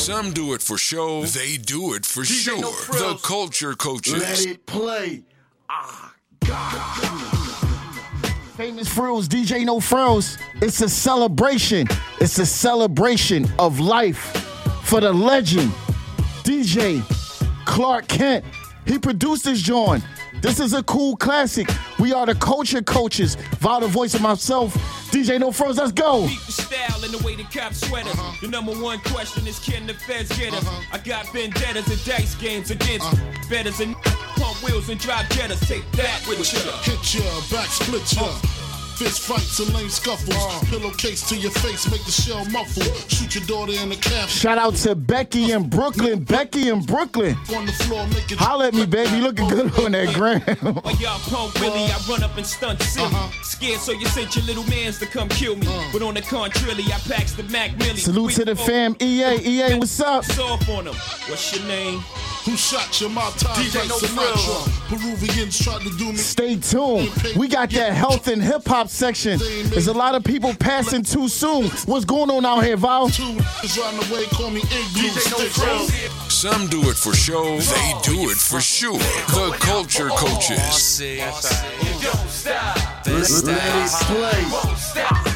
Some do it for show, they do it for DJ sure. No Frills. The Culture Coaches. Let it play. Famous Frills, DJ No Frills. It's a celebration. It's a celebration of life for the legend, DJ Clark Kent. He produced this joint. This is a cool classic. We are the Culture Coaches. Val, the voice of myself, DJ No Frills. Let's go. Beat the style and the way the cops sweat us. The number one question is, can the feds get us? I got vendettas and dice games against betters and pump wheels and drive jetters. Take that with you. Hit ya, back split ya. Fist fights and lame scuffles. Pillowcase to your face, make the shell muffle. Shoot your daughter in the calf. Shout out to Becky in Brooklyn. Becky in Brooklyn. On the floor, make it. Holla at me, baby. Looking good on that gram. While y'all punk Willie, I run up and stunt silly. Scared, so you sent your little mans to come kill me. But on the contrary, I packs the Mac Millie. Salute to the fam. EA, what's up? Soft on them. What's your name? Who shot your mouth? DJ No Frills. Peruvians tried to do me. Stay tuned. We got that health and hip hop section. There's a lot of people passing too soon. What's going on out here, Val? Two is riding away, call me Igloo. DJ No Sticks. Frills. Some do it for show, they do it for sure. The Culture Coaches. You don't stop. Let it play. Won't stop.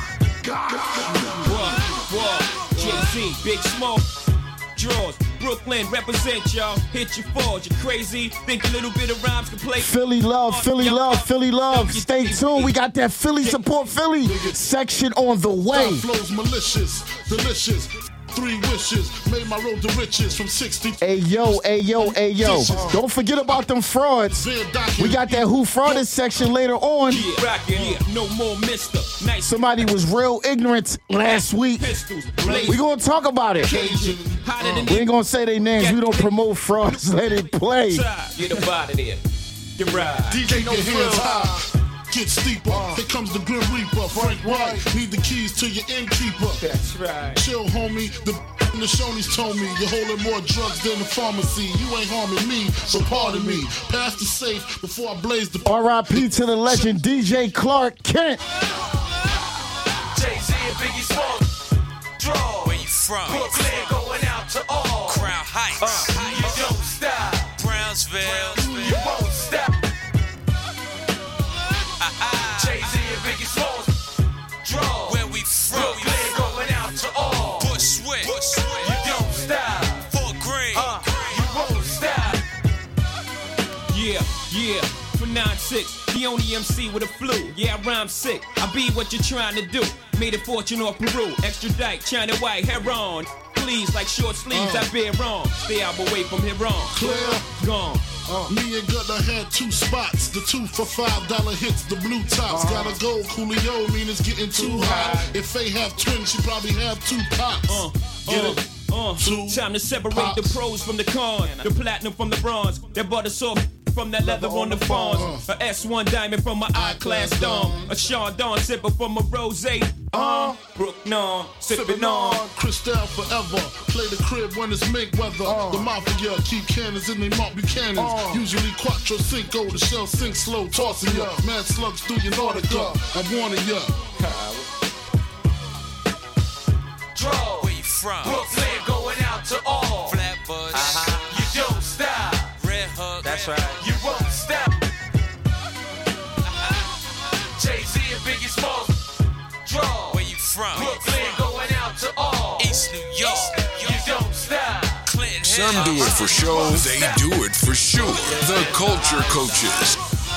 What? Jay-Z, Big Smoke. Draws. Brooklyn, represent y'all. Hit your fours. You crazy? Think a little bit of rhymes can play. Philly love, Philly love, Philly love. Stay tuned. We got that Philly support Philly section on the way. Flows malicious, delicious. 3 wishes, made my road to riches from 60. Hey yo. Don't forget about them frauds. We got that Who Frauded section later on. Yeah, rockin', yeah, no more mister. Nice Somebody was real ignorant last week. pistols. We gonna talk about it. Hotter than We ain't gonna say their names. We don't promote frauds. Let it play. Get up out of there. Get right. DJ No Your hands Frills. high, get steeper. Here comes the Grim Reaper. Frank White, need the keys to your innkeeper. That's right. Chill, homie. The Shoney's told me you're holding more drugs than the pharmacy. You ain't harming me, so pardon me. Pass the safe before I blaze the. R.I.P. to the legend DJ Clark Kent. Jay-Z and Biggie Smalls. Draw. Where you from? Brooklyn going out to all. Crown Heights, You don't stop. Brownsville. You won't stop. Jay-Z and Biggie Smalls. Draw. Where we from? Brooklyn going out to all. Bushwick. You don't stop. Fort Greene. You won't stop. Yeah. For 9-6, the only MC with a flu. Yeah, I rhyme sick. I be what you're trying to do. Made a fortune off Peru. Extradite, China white, hair on. Please, like short sleeves, I bear wrong. Stay out away from here wrong. Clear. Gone. Me and Gunna had 2 spots. The 2 for $5 hits, the blue tops. Gotta go, Coolio, mean it's getting too hot. If they have twins, she probably have 2 pops. Get it? 2 Time to separate pops. the pros from the cons. The platinum from the bronze. That butter soft from that leather on the fawns. A S1 diamond from my I-class dome. A Chardon sipper from a rosé. Brook non, sipping on. Cristal forever. Play the crib when it's make weather. The mafia keep cannons in they Mark Buchanans. Usually Quattro Cinco, the shell sink slow, tossing ya. Mad slugs through your Nautica. I'm warning ya. Draw. Where you from? Brooklyn going out to all. Flatbush. You don't stop. Red Hook. That's right. You won't stop. Jay-Z and Biggie Smalls. Draw. Where you from? Brooklyn going out to all. East New York. You don't stop. Clinton. Some do it for show, they do it for sure. The Culture Coaches.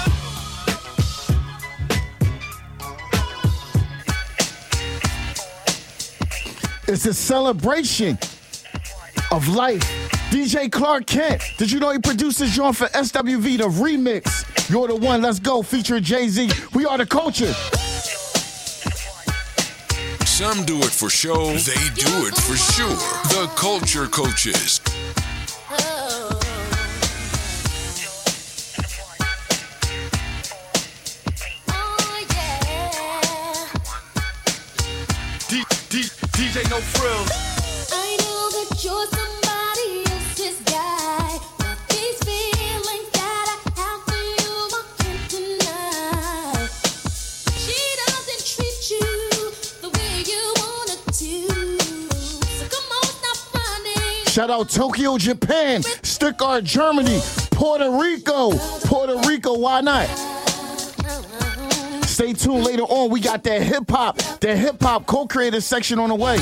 It's a celebration of life. DJ Clark Kent. Did you know he produced this joint for SWV, the remix? You're the one, let's go, featuring Jay-Z. We are the culture. Some do it for show, they do it for sure. The Culture Coaches. DJ No Frills. I know that you're somebody else's guy, but these feelings that I have for you I can't deny. She doesn't treat you the way you wanna to, so come on, stop running. Shout out Tokyo, Japan, Stuttgart, Germany, Puerto Rico. Puerto Rico, why not? Stay tuned later on. We got that hip hop co-creator section on the way.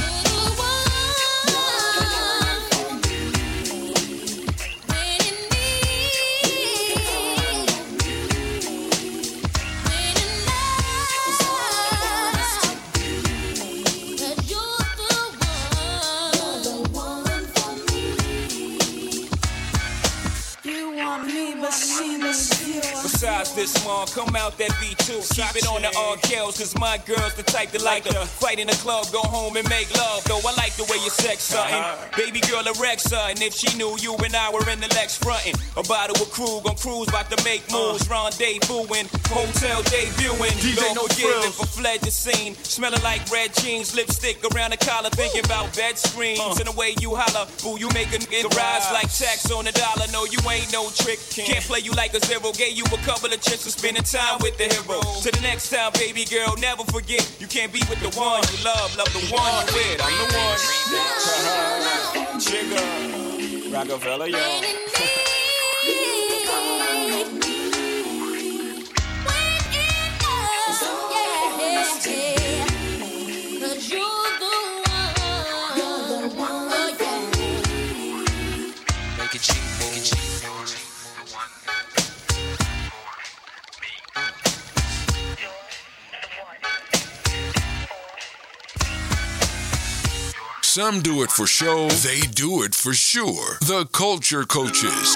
Besides this small, come out that V2. Keep it on the all kills, cause my girl's the type that like to fight in the club, go home and make love. Though I like the way you sex something. Baby girl a wreck something. If she knew you and I were in the Lex frontin'. A bottle of Krug on cruise, about to make moves, rendezvousing, hotel debuting. DJ No forgiving Frills. for fled the scene. Smelling like red jeans, lipstick around the collar, thinking about bed screens. And the way you holler, boo, you make a nigga rise like tax on the dollar. No, you ain't no trick. Can't play you like a zero. Gave you a couple of chips for spending time with the hero. To the next time, baby girl, never forget. You can't be with the one you love the one you with. I'm the one. Jigga, Rockefeller, yo. Make it cheap, make it cheap. Some do it for show, they do it for sure. The Culture Coaches.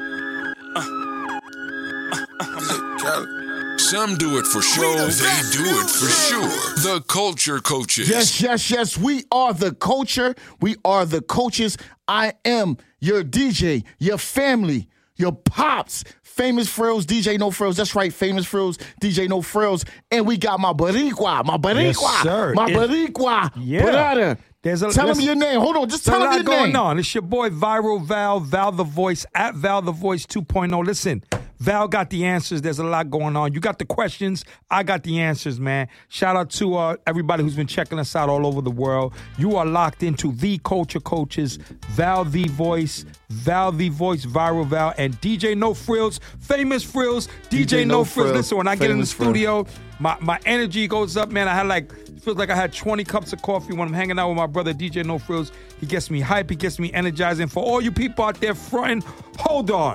Some do it for show, they do it for sure. The Culture Coaches. Yes. We are the culture. We are the coaches. I am your DJ, your family, your pops. Famous Frills, DJ No Frills. That's right, Famous Frills, DJ No Frills. And we got my Boricua, Yes, sir. Boricua, Yeah. brother. Tell him listen, your name. Hold on, just There's tell a him lot your going name. on. It's your boy Viral Val the Voice, at Val the Voice 2.0. Listen, Val got the answers. There's a lot going on. You got the questions. I got the answers, man. Shout out to everybody who's been checking us out all over the world. You are locked into the Culture Coaches, Val the Voice, Viral Val, and DJ No Frills, Famous Frills, DJ No Frills. Listen, when I get in the studio, my energy goes up, man. I had feels like I had 20 cups of coffee when I'm hanging out with my brother, DJ No Frills. He gets me hype. He gets me energizing. For all you people out there fronting, hold on.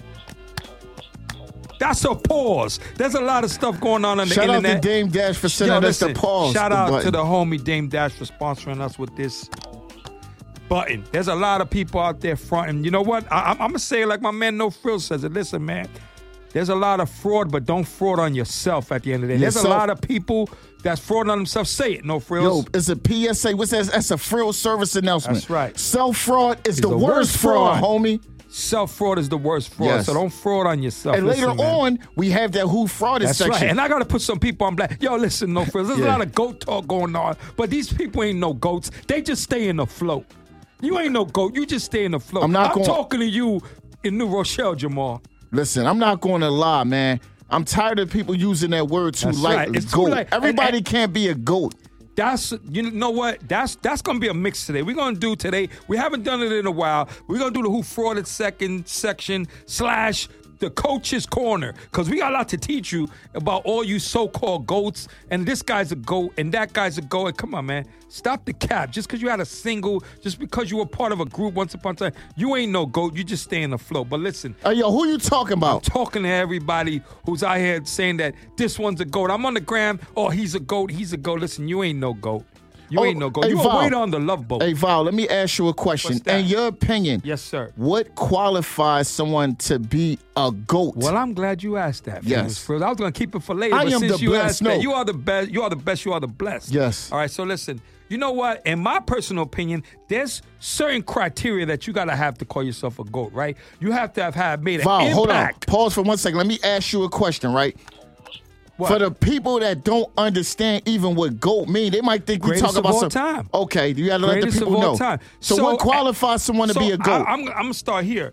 That's a pause. There's a lot of stuff going on the Shout internet. out to Dame Dash for sending us the pause. Shout the out button. to the homie Dame Dash for sponsoring us with this button. There's a lot of people out there fronting. You know what? I'm going to say it like my man No Frills says it. Listen, man. There's a lot of fraud, but don't fraud on yourself at the end of the day. There's a lot of people that's fraud on themselves. Say it, No Frills. Yo, it's a PSA. What's that? That's a frill service announcement. That's right. Self-fraud is the worst fraud, homie. Self-fraud is the worst fraud, Yes. so don't fraud on yourself. And Listen, later man. on, we have that Who Frauded That's section. right. And I got to put some people on black. Yo, listen, No Frills. There's a Yeah. lot of goat talk going on, but these people ain't no goats. They just stay in the float. You ain't no goat. You just stay in the float. I'm talking to you in New Rochelle, Jamal. Listen, I'm not going to lie, man. I'm tired of people using that word too That's lightly. right. It's too Goat. light. Everybody And- can't be a goat. That's, you know what? That's gonna be a mix today. We're gonna do today. We haven't done it in a while. We're gonna do the Who Frauded second section / the Coach's Corner, because we got a lot to teach you about all you so-called goats. And this guy's a goat, and that guy's a goat. And come on, man, stop the cap. Just because you had a single, just because you were part of a group once upon a time, you ain't no goat. You just stay in the flow. But listen, Hey, yo, who you talking I'm about? talking to everybody who's out here saying that this one's a goat. I'm on the gram. Oh, he's a goat. He's a goat. Listen, you ain't no goat. You ain't no goat. hey, You a Val. waiter on the Love Boat. Hey, Val, let me ask you a question. What's that? In your opinion, Yes, sir. what qualifies someone to be a goat? Well, I'm glad you asked that. Yes. Famous Frills. I was going to keep it for later, I but am since the you best, asked no. that, you are the best. You are the best. You are the blessed. Yes. All right. So listen. You know what? In my personal opinion, there's certain criteria that you got to have to call yourself a GOAT, right? You have to have made an Val, impact. hold on. Pause for 1 second. Let me ask you a question, right? What? For the people that don't understand even what GOAT mean, they might think we Greatest talking of about all some. time. Okay, you got to let the Greatest people of all know. time. So what qualifies someone to be a GOAT? I'm going to start here.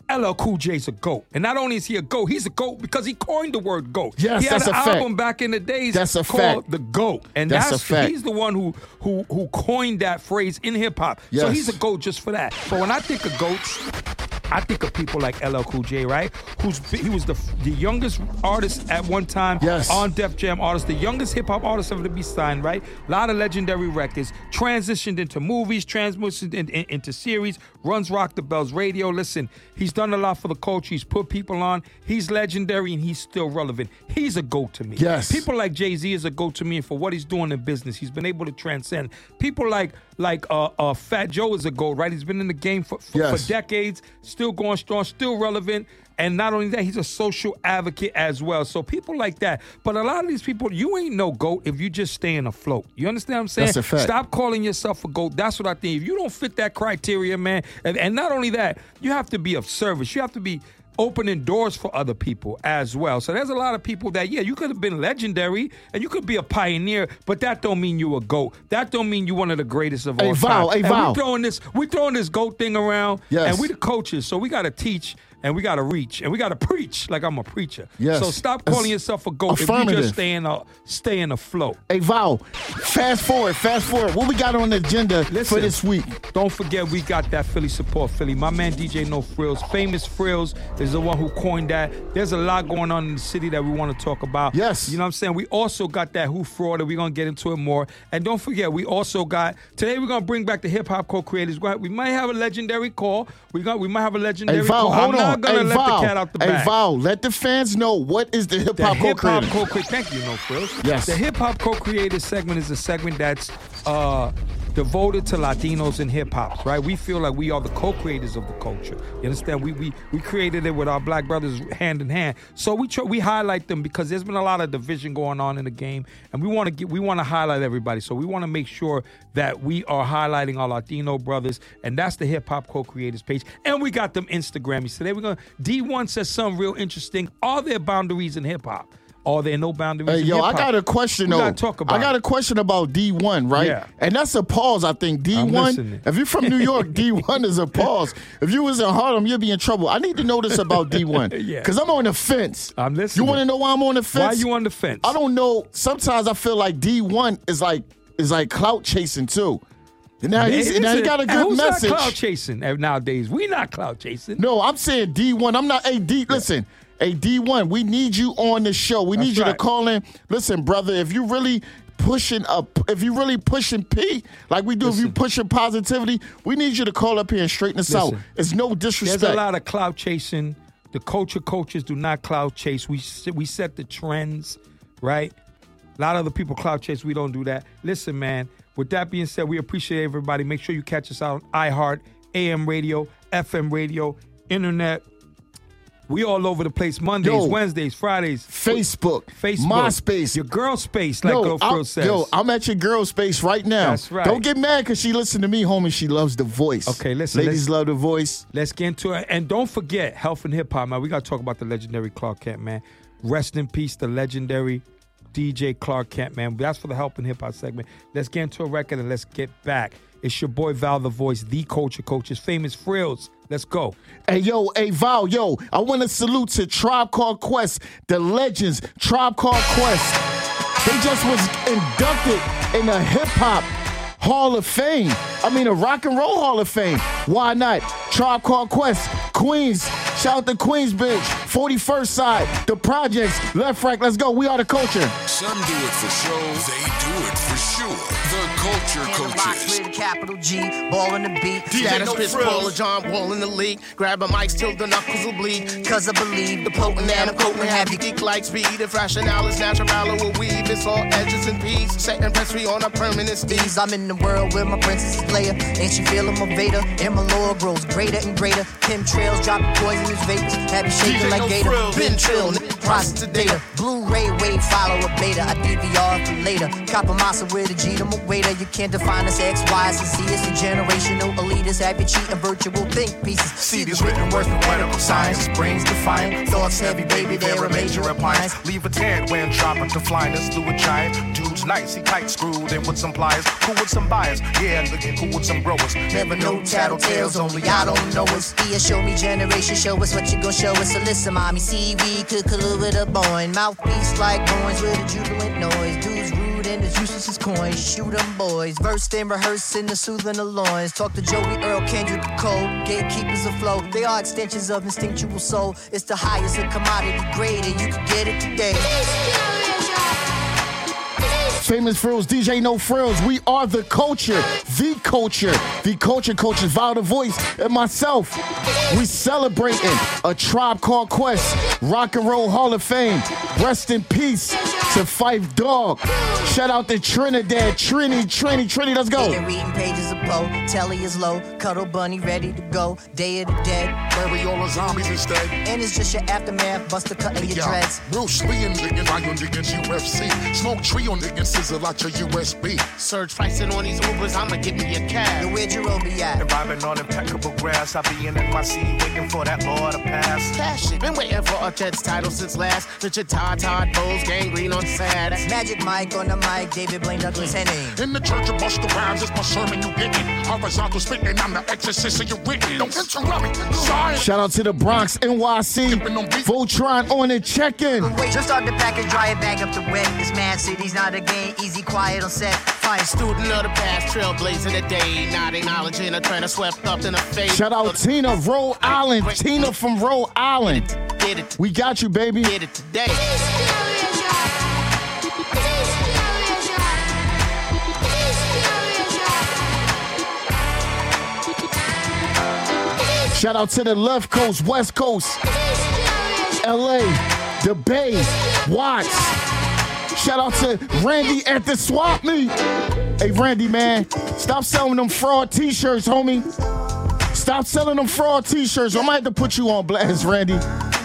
LL Cool J's a GOAT. And not only is he a GOAT, he's a GOAT because he coined the word GOAT. Yes, he had that's an a fact. album back in the days That's a called fact. The GOAT. And That's a fact. he's the one who coined that phrase in hip-hop. So Yes. he's a GOAT just for that. But when I think of GOATs, I think of people like LL Cool J, right? He was the youngest artist at one time Yes. on Def Jam artist, the youngest hip-hop artist ever to be signed, right? A lot of legendary records, transitioned into movies, transitioned into series, runs Rock the Bells Radio. Listen, he's done a lot for the culture. He's put people on. He's legendary, and he's still relevant. He's a GOAT to me. Yes. People like Jay-Z is a GOAT to me, and for what he's doing in business, he's been able to transcend. People like Fat Joe is a GOAT, right? He's been in the game for Yes. decades, still going strong, still relevant. And not only that, he's a social advocate as well. So people like that. But a lot of these people, you ain't no GOAT if you just staying afloat. You understand what I'm saying? That's a fact. Stop calling yourself a GOAT. That's what I think. If you don't fit that criteria, man, and not only that, you have to be of service. You have to be opening doors for other people as well. So there's a lot of people that, you could have been legendary and you could be a pioneer, but that don't mean you a GOAT. That don't mean you one of the greatest of all Val, time. hey, Val. We throwing this GOAT thing around, Yes. and we the coaches, so we got to teach and we got to reach and we got to preach like I'm a preacher. Yes. So stop That's calling yourself a GOAT if you affirmative. just staying afloat. Hey, Val, fast forward. What we got on the agenda for Listen, this week? Don't forget we got that Philly support, Philly. My man DJ No Frills, Famous Frills, is the one who coined that. There's a lot going on in the city that we want to talk about. Yes. You know what I'm saying? We also got that Who Fraud, and we're going to get into it more. And don't forget, we also got, today we're going to bring back the hip-hop co-creators. We might have a legendary call. We might have a legendary Hey, Val, call. hold I'm not on. going to Hey, let Val. the cat out the bag. Hey, Val, let the fans know what is the The hip-hop hip-hop co-creator. co-creator. Thank you, No Frills. Yes. The hip-hop co-creators segment is a segment that's devoted to Latinos in hip-hop, right? We feel like we are the co-creators of the culture. You understand? We created it with our black brothers hand in hand. So we highlight them because there's been a lot of division going on in the game, and we want to highlight everybody. So we want to make sure that we are highlighting our Latino brothers, and that's the hip-hop co-creators page. And we got them Instagrammies. Today D1 says something real interesting. Are there boundaries in hip-hop? Are there no boundaries Hey, in yo, hip-hop? I got a question, We though. gotta talk about I got it. a question about D1, right? Yeah. And that's a pause, I think. listening. D1, if you're from New York, D1 is a pause. If you was in Harlem, you'd be in trouble. I need to know this about D1. Yeah. Because I'm on the fence. I'm listening. You want to know why I'm on the fence? Why are you on the fence? I don't know. Sometimes I feel like D1 is like clout chasing, too. And now he got a good Who's message. not cloud chasing nowadays? We not cloud chasing. No, I'm saying D1. I'm not listen. Hey, D1, we need you on the show. We need you to right. call in. Listen, brother, if you really pushing P like we do, if you pushing positivity, we need you to call up here and straighten us out. Listen, It's no disrespect. There's a lot of cloud chasing. The culture coaches do not cloud chase. We set the trends, right? A lot of other people cloud chase. We don't do that. Listen, man, with that being said, we appreciate everybody. Make sure you catch us out on iHeart, AM radio, FM radio, internet. We all over the place. Mondays, Wednesdays, Fridays. Facebook, MySpace. Your girl space, like Go Frill says. I'm at your girl space right now. That's right. Don't get mad because she listen to me, homie. She loves the voice. Okay, listen. Ladies love the voice. Let's get into it. And don't forget, health and hip-hop, man. We got to talk about the legendary Clark Kent, man. Rest in peace, the legendary DJ Clark Kent, man. That's for the health and hip-hop segment. Let's get into a record and let's get back. It's your boy Val the Voice, the Culture Coaches, Famous Frills. Let's go. Hey, Val, I want to salute to Tribe Called Quest, the legends, Tribe Called Quest. They just was inducted in the hip-hop Hall of Fame. I mean, a rock and roll Hall of Fame. Why not? Tribe Called Quest, Queens. Shout out to Queensbridge, 41st side, the projects, left, right, let's go. We are the culture. Some do it for show, they do it for sure. The Culture Coaches. With a capital G, ball in the beat. DJ Status No Fist, Frills. Paula John, ball in the league. Grab a mic till the knuckles will bleed. Cause I believe the potent and I'm potent have you geek like speed. If rationale is natural, will weave. It's all edges and peas. Setting press me on a permanent steez. I'm in the world where my princess is Leia. Ain't she feeling my Vader? And my lore grows greater and greater. Chemtrails dropping poisonous vapors. Have you shaking DJ like No Gator. Frills. Been chill. process of data. Blu-ray wave follow a beta. I DVR for later. Copper massa with a G to my waiter. You can't define us X, Y, and Z. It's a generational elitist. Have you cheating virtual think pieces. See these written words from medical science. Brains defiant. Thoughts heavy, baby. They're a major appliance. Leave a tan when dropping to flying through a giant. Dude's nice, he tight screwed in with some pliers. Cool with some buyers. Yeah, looking cool with some growers. Never know tattletales, only I don't know us. Be a show me generation, show us what you gon' show us. So listen, mommy, see we could collude with a boing. Mouthpiece like coins with a jubilant noise. Dudes rude and as useless as coins. Shoot 'em boys, versed and rehearsing the soothing the loins. Talk to Joey Earl, Kendrick Cole, gatekeepers of flow. They are extensions of instinctual soul. It's the highest of commodity grade and you can get it today. Famous Frills, DJ No Frills. We are the culture, the culture. The culture coaches, Val the Voice, and myself. We celebrating a Tribe Called Quest, Rock and Roll Hall of Fame. Rest in peace to Phife Dawg. Shout out to Trinidad, Trini, let's go. And reading pages of Poe, Telly is low, Cuddle Bunny ready to go. Day of the Dead, Bury all the zombies instead. and it's just your aftermath, Buster cutting your dreads. Bruce Lee and niggas, Iron niggas, UFC. Smoke tree on niggas, sizzle out your USB. Surge pricing on these Ubers, I'ma give me a Yo, cab. where'd your be at? Arriving on impeccable grass. I be in NYC waiting for that law to pass. Cash it. Been waiting for a Jets title since last. Richard Todd, Bowles, gangrene on sad. Magic Mike on the mic, David Blaine, Douglas Henning. In the church of Busta Rhymes, it's my sermon you getting. Horizontal spitting, I'm the exorcist of your written. Don't interrupt me. Sorry. Shout out to the Bronx, NYC. Voltron on it, check-in. Just start the package, dry it back up the wet. This Man City's not a game, easy, quiet on set. Fine student of the past, trailblazing the day. Not acknowledging a trend swept up in a face. Shout out Tina, Rhode Island. Tina from Rhode Island. Get it, We got you, baby. get it today. Shout out to the left coast, west coast, LA, the Bay, Watts. Shout out to Randy at the Swap Meet. Hey, Randy, man, stop selling them fraud t-shirts, homie. Stop selling them fraud t-shirts. I might have to put you on blast, Randy.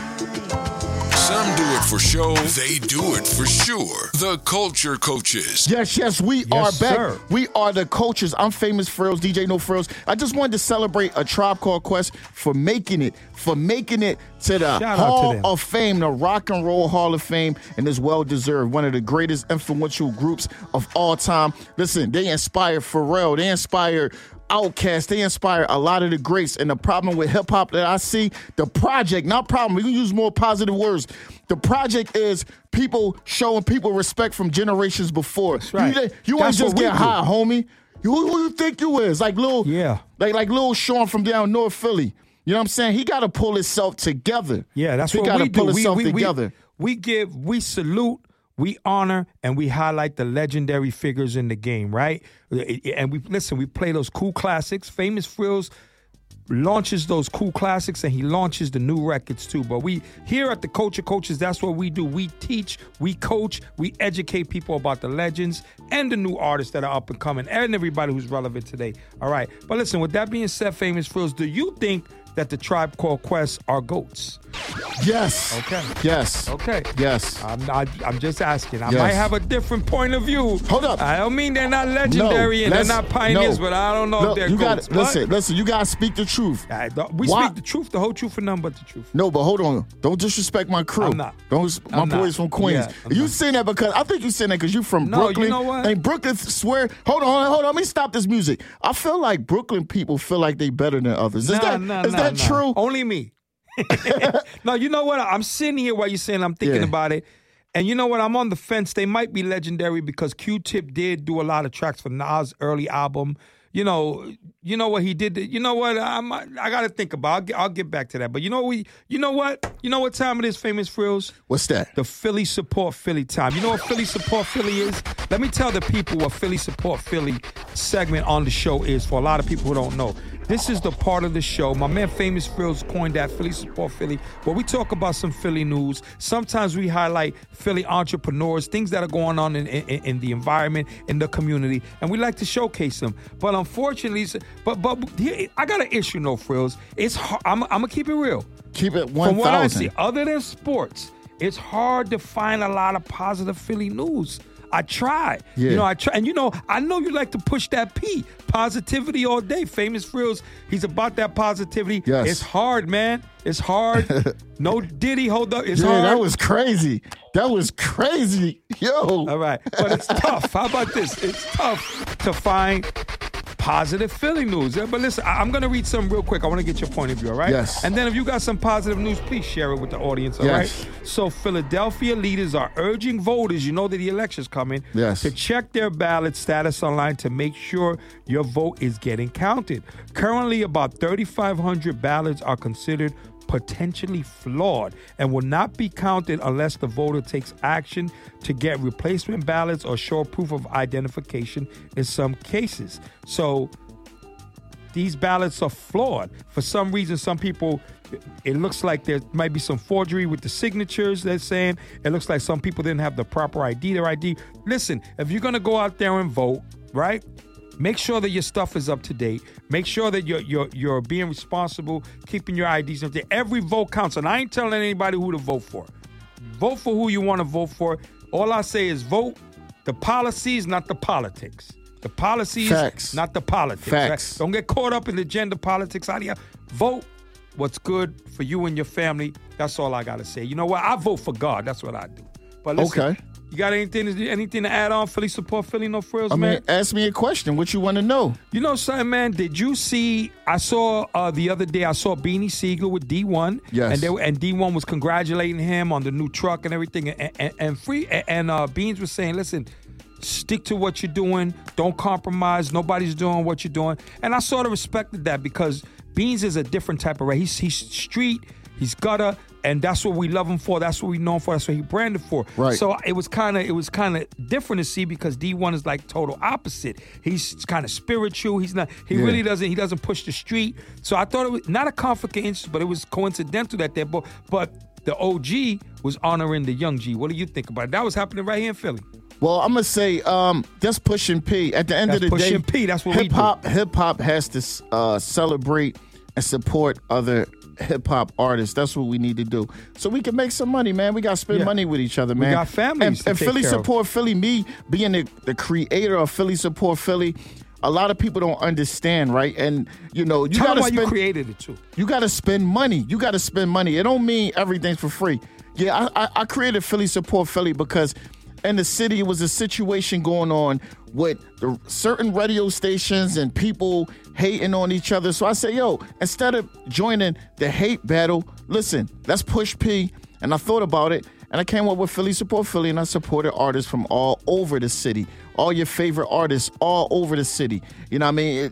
Some do it for show, they do it for sure. The Culture Coaches. Yes, we are back. sir. We are the coaches. I'm Famous Frills, DJ No Frills. I just wanted to celebrate a Tribe Called Quest for making it to the Shout out to Hall them. of Fame, the Rock and Roll Hall of Fame, and it's well-deserved. One of the greatest influential groups of all time. Listen, they inspired Pharrell. They inspired Outkast, they inspire a lot of the greats. And the problem with hip hop that I see, the project, not problem, we can use more positive words. The project is people showing people respect from generations before. That's right. You ain't That's just what we get do. high, homie. Who you think you is? Like Lil Sean from down North Philly. You know what I'm saying? He got to pull himself together. Yeah, that's he what gotta we do. pull himself together. We salute, we honor, and we highlight the legendary figures in the game, right? And we play those cool classics. Famous Frills launches those cool classics, and he launches the new records too. But we here at the Culture Coaches, that's what we do. We teach, we coach, we educate people about the legends and the new artists that are up and coming, and everybody who's relevant today. All right. But listen, with that being said, Famous Frills, do you think that the Tribe Called Quest are GOATs? Yes. Okay. Yes. Okay. Yes. I'm just asking. I Yes. might have a different point of view. Hold up. I don't mean they're not legendary and they're not pioneers, but I don't know Look, if they're you GOATs. listen, you gotta speak the truth. We Why- speak the truth, the whole truth, and nothing but the truth. No, but hold on. Don't disrespect my crew. I'm not. My I'm boys not. from Queens. Yeah, I'm you not. saying that because I think you saying that because you from No, you Brooklyn. know what? And Brooklyn swear. Hold on. Let me stop this music. I feel like Brooklyn people feel like they better than others. Is that true? Only me. No, you know what? I'm sitting here while you're saying I'm thinking Yeah. about it. And you know what? I'm on the fence. They might be legendary because Q-Tip did do a lot of tracks for Nas' early album. You know what he did. You know what? I got to think about. I'll get back to that. But you know what time it is, Famous Frills? What's that? The Philly Support Philly time. You know what Philly Support Philly is? Let me tell the people what Philly Support Philly segment on the show is for a lot of people who don't know. This is the part of the show. My man Famous Frills coined that, Philly Support Philly, where we talk about some Philly news. Sometimes we highlight Philly entrepreneurs, things that are going on in the environment, in the community, and we like to showcase them. But unfortunately, but here, I got an issue, No Frills. It's hard. I'm going to keep it real. Keep it From what I see, 1,000. other than sports, it's hard to find a lot of positive Philly news. I try. Yeah. I try. And I know you like to push that P. Positivity all day. Famous Frills, he's about that positivity. Yes. It's hard, man. It's hard. No Diddy, hold up. It's hard. That was crazy. Yo. All right. But it's tough. How about this? It's tough to find positive Philly news. But listen, I'm going to read some real quick. I want to get your point of view, all right? Yes. And then if you got some positive news, please share it with the audience, all right? So Philadelphia leaders are urging voters, you know that the election's coming, to check their ballot status online to make sure your vote is getting counted. Currently, about 3,500 ballots are considered potentially flawed and will not be counted unless the voter takes action to get replacement ballots or show proof of identification in some cases. So these ballots are flawed. For some reason, some people, it looks like there might be some forgery with the signatures, they're saying. It looks like some people didn't have the proper ID, their ID. Listen, if you're going to go out there and vote, right? Make sure that your stuff is up to date. Make sure that you're being responsible, keeping your IDs up to date. Every vote counts, and I ain't telling anybody who to vote for. Vote for who you want to vote for. All I say is vote the policies, not the politics. The policies, Facts. not the politics. Facts. Right? Don't get caught up in the gender politics out here. Vote what's good for you and your family. That's all I got to say. You know what? I vote for God. That's what I do. But listen, Okay. You got anything to add on? Philly support Philly, no frills, I man? mean, ask me a question. What you want to know? You know something, man? Did you see, I saw the other day, I saw Beanie Siegel with D1. Yes. And D1 was congratulating him on the new truck and everything. And Beans was saying, listen, stick to what you're doing. Don't compromise. Nobody's doing what you're doing. And I sort of respected that because Beans is a different type of rapper. He's street, he's gutter, and that's what we love him for. That's what we know him for. That's what he branded for. Right. So it was kind of different to see because D1 is like total opposite. He's kind of spiritual. He's not. He really doesn't. He doesn't push the street. So I thought it was not a conflict of interest, but it was coincidental that but the OG was honoring the young G. What do you think about it? That was happening right here in Philly. Well, I'm gonna say that's pushing P. At the end of the day, pushing P. That's what we do. Hip hop has to celebrate and support other hip hop artists. That's what we need to do, so we can make some money, man. We got to spend money with each other, man. We got families and to Philly take care support Philly. Me being the creator of Philly support Philly. A lot of people don't understand, right? And you got to spend. You created it too. You got to spend money. It don't mean everything's for free. Yeah, I created Philly support Philly because in the city, it was a situation going on with certain radio stations and people hating on each other. So I said, instead of joining the hate battle, listen, let's push P. And I thought about it, and I came up with Philly support Philly, and I supported artists from all over the city, all your favorite artists all over the city. You know what I mean?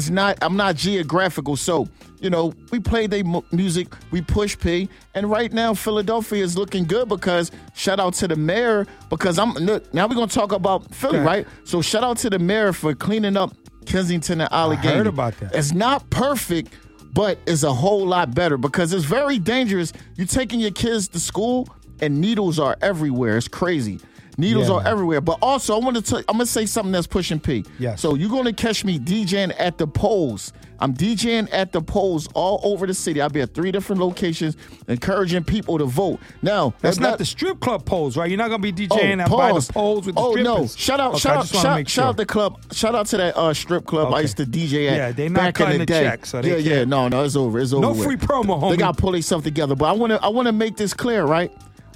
I'm not geographical, so we play their music, we push P, and right now Philadelphia is looking good because shout out to the mayor because now we're gonna talk about Philly, right? So shout out to the mayor for cleaning up Kensington and Allegheny. I heard about that. It's not perfect, but it's a whole lot better because it's very dangerous. You're taking your kids to school and needles are everywhere. It's crazy. Needles are everywhere. But also, I'm going to say something that's pushing P. Yes. So you're going to catch me DJing at the polls. I'm DJing at the polls all over the city. I'll be at 3 different locations encouraging people to vote. Now, that's not the strip club polls, right? You're not going to be DJing by the polls with the strippers. No. Shout out the club. Shout out to that strip club I used to DJ at they not back in the day. Check, so they can't. No, it's over. It's over. No free promo, homie. They got to pull themselves together. But I want to make this clear, right?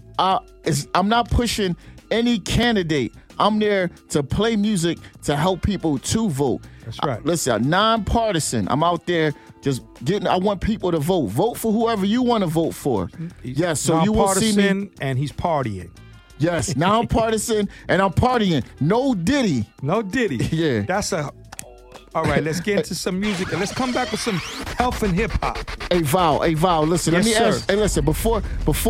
I'm not pushing any candidate. I'm there to play music to help people to vote. That's right. Listen, nonpartisan. I'm out there just I want people to vote. Vote for whoever you want to vote for. Yes, so you will see me. And he's partying. Yes, nonpartisan and I'm partying. No Diddy. No Diddy. Yeah. All right, let's get into some music and let's come back with some health and hip hop. Hey Val, listen, yes, let me sir. ask. Hey, listen, before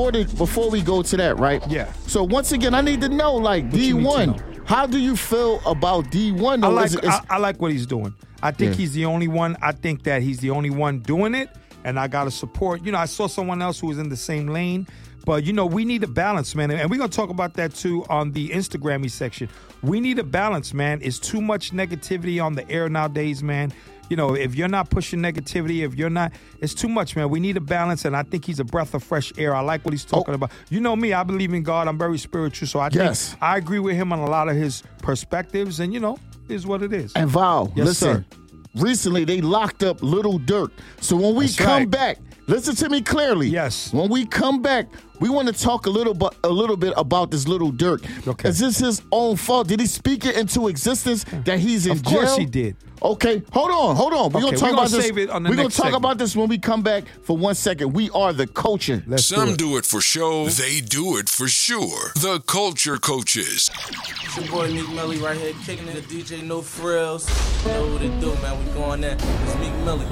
we go to that, right? Yeah. So once again, I need to know, like, D1, how do you feel about D1? I like what he's doing. I think he's the only one. I think that he's the only one doing it, and I got to support. I saw someone else who was in the same lane. But, we need a balance, man. And we're going to talk about that, too, on the Instagram-y section. We need a balance, man. It's too much negativity on the air nowadays, man. you know, if you're not pushing negativity, if you're not, it's too much, man. We need a balance, and I think he's a breath of fresh air. I like what he's talking about. You know me, I believe in God. I'm very spiritual, so I think I agree with him on a lot of his perspectives, and, you know, it is what it is. And Val, Yes, listen, sir. recently they locked up Little Dirk. So when we That's come right. back, listen to me clearly. Yes. When we come back, we want to talk a little bit about this Little Dirk. Okay. Is this his own fault? Did he speak it into existence that he's in Of course jail? he did. Okay, hold on. We're Okay, gonna we're talk gonna about this. save it on the We're gonna next talk segment. about this when we come back for 1 second. We are the culture. Let's do Some it. do it for show, they do it for sure. The Culture Coaches. It's your boy Meek Millie right here, kicking it. DJ No Frills. You know what it do, man. We going there. It's Meek Millie.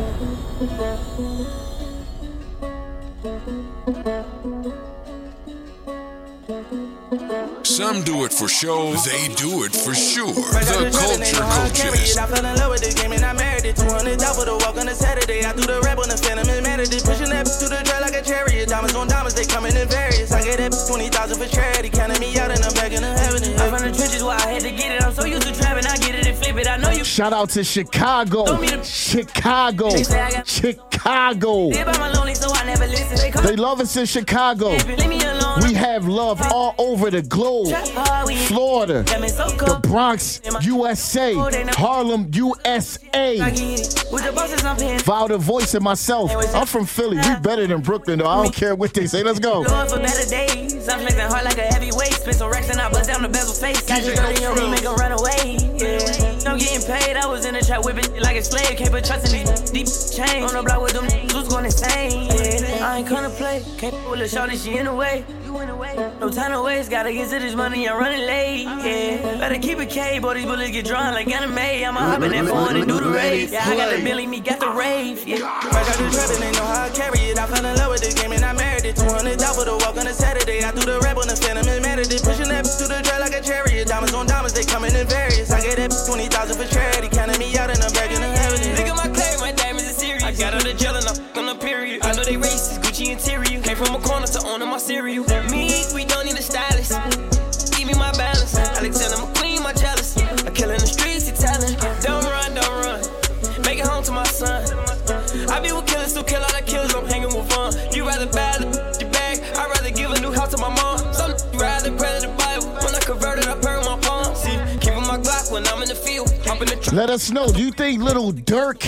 Some do it for show, they do it for sure. Fresh out The the trap and they Culture know how I carry Coaches. it. I fell in love with this game and I married it. 200 out for the walk on a Saturday. I threw the rap on the Phantom and mad at it. Pushing that through the trail like a chariot. Diamonds on diamonds, they coming in various. I get that 20,000 for charity. Counting me out and I'm back in the heaven. I'm from the trenches where I had to get it. I'm so used to trapping, I get it and flip it. I know you. Shout out to Chicago. Chicago. Chicago. They by my lonely, so I never listen. They come They love us in Chicago. leave me alone. We have love all over the globe. Florida, the Bronx, USA, Harlem, USA. With the bosses, I'm paying. Val the Voice and myself. I'm from Philly. We better than Brooklyn, though. I don't care what they say. Let's go. Going for better days. I'm flexing hard like a heavyweight. Spin some racks and I bust down the bezel face. Got you dirty on me, make 'em run away. Yeah. I'm getting paid. I was in the trap whipping shit like a slave. Can't put trust in these deep chains. On the block with them who's going insane. Yeah. I ain't gonna play. Can't pull a shorty, she in the way. No time to waste. Gotta get to this money. I'm running late. Yeah. Better keep it K, boy. These bullets get drawn like anime. I'ma hop in that phone and do the race. Yeah, I got the Billy, me got the rave. Yeah. Fresh out the trap and they know how I carry it. I fell in love with this game and I married it. 200 out for the walk on a Saturday. I threw the rap on the Phantom and mad at it. Pushing that through the trail like a chariot. Diamonds on diamonds, they coming in various. I get that 20,000 for charity. Counting me out and I'm back in the heaven. Look at my claim, my diamonds are serious. I got out of jail and I'm on the period. I know they racist, Gucci interior. Came from a corner to owning my cereal. Me, we don't need a stylist. Give me my balance. Alexander McQueen, my jealous. I kill in the streets, he telling. Don't run, don't run. Make it home to my son. I be with killers who kill all the killers. I'm hanging with fun. You rather bad your bag. I'd rather give a new house to my mom. Some rather pray to the Bible. When I converted, I burn my palm. See, keeping my Glock when I'm in the field. Hop in the truck. Let us know. Do you think Little Dirk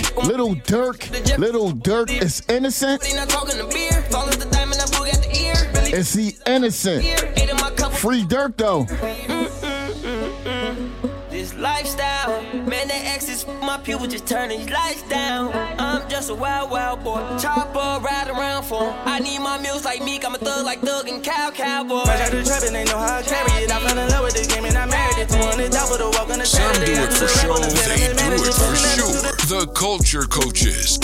is innocent? They not talking to beer. Fall off the diamond, I blew got the ear. Really Is he innocent? ate in my cup. Free Dirk, though. This lifestyle, man, that exes, my people just turning these lights down. I'm just a wild, wild boy. Chopper, ride around for him. I need my meals like Meek, I'm a thug like Thug and Cowboy. Fresh out the trap and they know how I carry it. I fell in love with this game and I married it. 200 out for the walk on the Some Saturday. do I it threw for the rap show, on the they Phantom and do mad at it for it. sure. The Culture Coaches.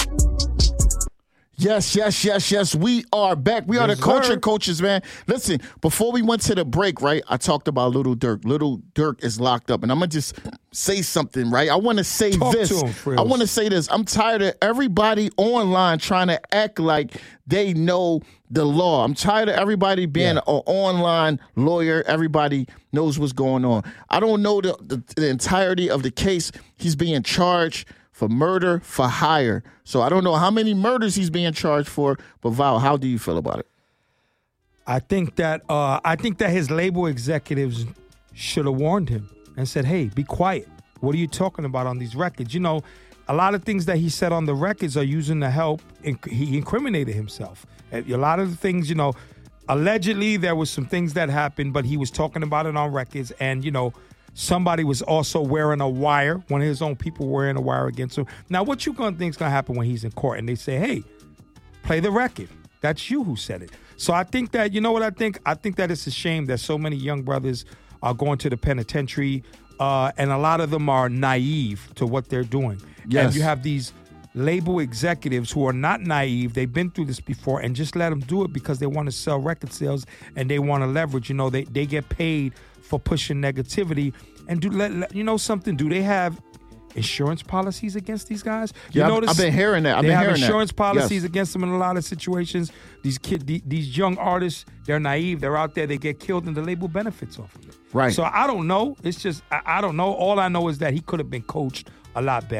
Yes. We are back. We are Yes, the Culture sir. Coaches, man. Listen, before we went to the break, right, I talked about Little Dirk. Little Dirk is locked up. And I'm going to just say something, right? I want to say Talk this. to him, Frills. I want to say this. I'm tired of everybody online trying to act like they know the law. I'm tired of everybody being an online lawyer. Everybody knows what's going on. I don't know the entirety of the case. He's being charged for murder for hire. So I don't know how many murders he's being charged for, but Val, how do you feel about it? I think that his label executives should have warned him and said, "Hey, be quiet. What are you talking about on these records?" You know, a lot of things that he said on the records are using to help. He incriminated himself. A lot of the things, you know, allegedly there was some things that happened, but he was talking about it on records, and you know, somebody was also wearing a wire. One of his own people wearing a wire against him. Now, what you gonna think is gonna happen when he's in court and they say, "Hey, play the record. That's you who said it." So I think that, you know what I think? I think that it's a shame that so many young brothers are going to the penitentiary, and a lot of them are naive to what they're doing. Yes. And you have these label executives who are not naive. They've been through this before, and just let them do it because they want to sell record sales and they want to leverage. You know, they get paid for pushing negativity. And you know something? Do they have insurance policies against these guys? Yeah, you notice I've been hearing that. They have insurance policies Yes. against them in a lot of situations. These young artists, they're naive. They're out there. They get killed, and the label benefits off of it. Right. So I don't know. It's just I don't know. All I know is that he could have been coached a lot better.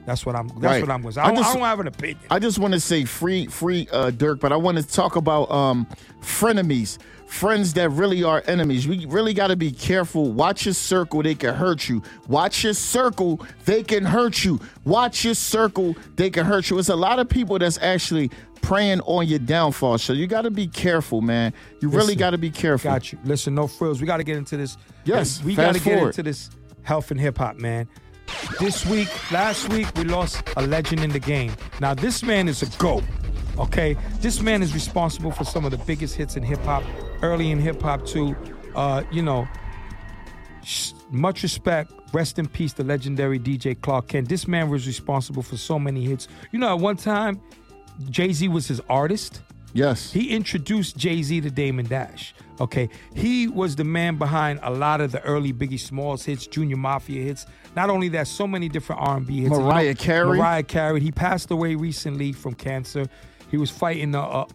That's what I'm going to say. I don't have an opinion. I just want to say free Dirk, but I want to talk about frenemies. Friends that really are enemies. We really got to be careful. Watch your circle. They can hurt you. Watch your circle. They can hurt you. Watch your circle. They can hurt you. It's a lot of people that's actually preying on your downfall. So you got to be careful, man. You really got to be careful. Got you. Listen, no frills. We got to get into this. Yes, we got to get into this health and hip hop, man. Last week, we lost a legend in the game. Now, this man is a GOAT, okay? This man is responsible for some of the biggest hits in hip hop, early in hip hop, too. Much respect. Rest in peace, the legendary DJ Clark Kent. This man was responsible for so many hits. You know, at one time, Jay-Z was his artist. Yes. He introduced Jay-Z to Damon Dash. Okay. He was the man behind a lot of the early Biggie Smalls hits, Junior Mafia hits. Not only that, so many different R&B hits. Mariah Carey. He passed away recently from cancer. He was fighting.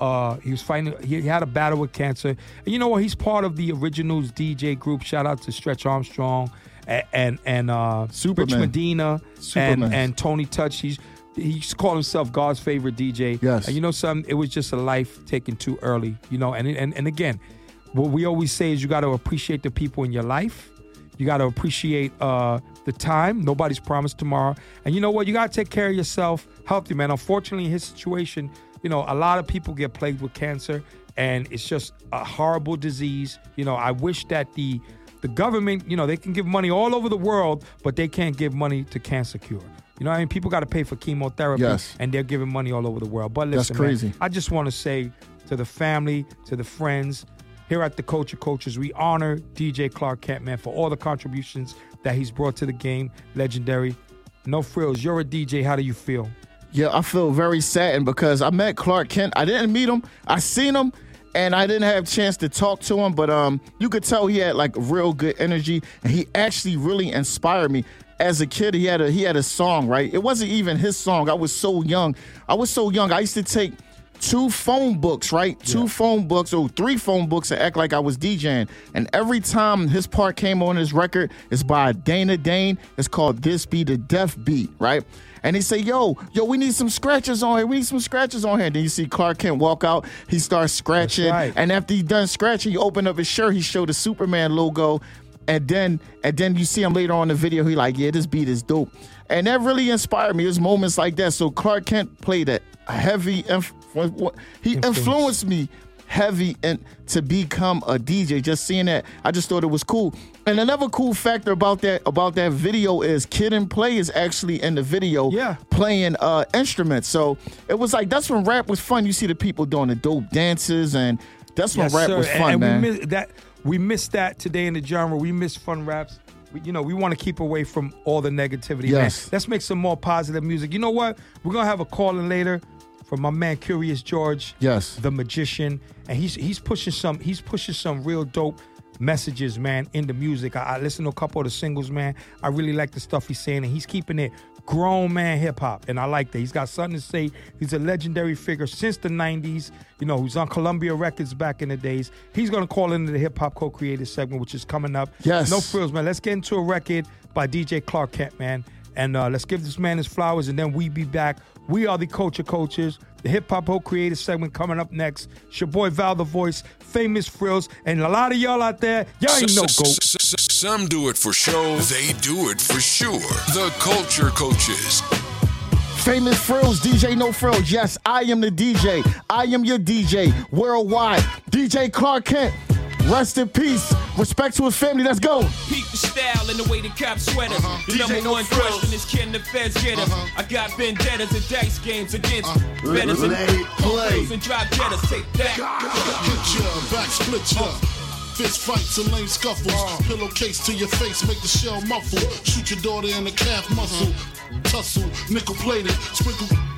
He had a battle with cancer. And you know what? He's part of the Originals DJ group. Shout out to Stretch Armstrong and Superman. Rich Medina and Tony Touch. He called himself God's favorite DJ. Yes. And you know something? It was just a life taken too early. You know, and again, what we always say is you got to appreciate the people in your life. You got to appreciate the time. Nobody's promised tomorrow. And you know what? You got to take care of yourself. Healthy, man. Unfortunately, in his situation, you know, a lot of people get plagued with cancer, and it's just a horrible disease. You know, I wish that the government, you know, they can give money all over the world, but they can't give money to cancer cure. You know what I mean? People got to pay for chemotherapy, and they're giving money all over the world. But listen, that's crazy. Man, I just want to say to the family, to the friends, here at the Culture Coaches, we honor DJ Clark Kent, man, for all the contributions that he's brought to the game. Legendary. No frills. You're a DJ. How do you feel? Yeah, I feel very saddened because I met Clark Kent. I didn't meet him. I seen him, and I didn't have a chance to talk to him. But you could tell he had like real good energy, and he actually really inspired me. As a kid, he had a song, right? It wasn't even his song. I was so young. I used to take 2 phone books, right? Yeah. 2 phone books or 3 phone books and act like I was DJing. And every time his part came on his record, it's by Dana Dane. It's called This Be the Death Beat, right? And he say, yo, we need some scratches on here. We need some scratches on here. And then you see Clark Kent walk out. He starts scratching. Right. And after he done scratching, he opened up his shirt. He showed the Superman logo. And then you see him later on in the video. He like, yeah, this beat is dope. And that really inspired me. There's moments like that. So Clark Kent played a heavy he influenced me heavy to become a DJ. Just seeing that, I just thought it was cool. And another cool factor about that video is Kid and Play is actually in the video playing instruments. So it was like, that's when rap was fun. You see the people doing the dope dances, and that's when rap was fun, man. We miss that today in the genre. We miss fun raps. We want to keep away from all the negativity, man. Let's make some more positive music. You know what? We're going to have a call in later from my man Curious George, the magician. And he's pushing some real dope messages, man, in the music. I listened to a couple of the singles, man. I really like the stuff he's saying, and he's keeping it grown man hip-hop, and I like that. He's got something to say. He's a legendary figure since the 90s. You know, who's on Columbia Records back in the days. He's going to call into the hip-hop co-created segment, which is coming up. Yes. No frills, man. Let's get into a record by DJ Clark Kent, man. And let's give this man his flowers, and then we be back. We are the Culture Coaches. The hip-hop co-created segment coming up next. It's your boy Val the Voice, Famous Frills, and a lot of y'all out there, y'all ain't no GOAT. Some do it for show, they do it for sure. The Culture Coaches. Famous Frills, DJ No Frills. Yes, I am the DJ. I am your DJ worldwide. DJ Clark Kent. Rest in peace. Respect to his family. Let's go. Peep the style and the way the cops sweaters. The number DJ No one Frills. question is, can the feds get us? I got vendettas and dice games against betters and play. and drop jetters. Take that. Hit ya, back split ya. Fist fights and lame scuffles. Pillowcase to your face, make the shell muffle. Shoot your daughter in the calf muscle. Tussle, nickel plated, sprinkle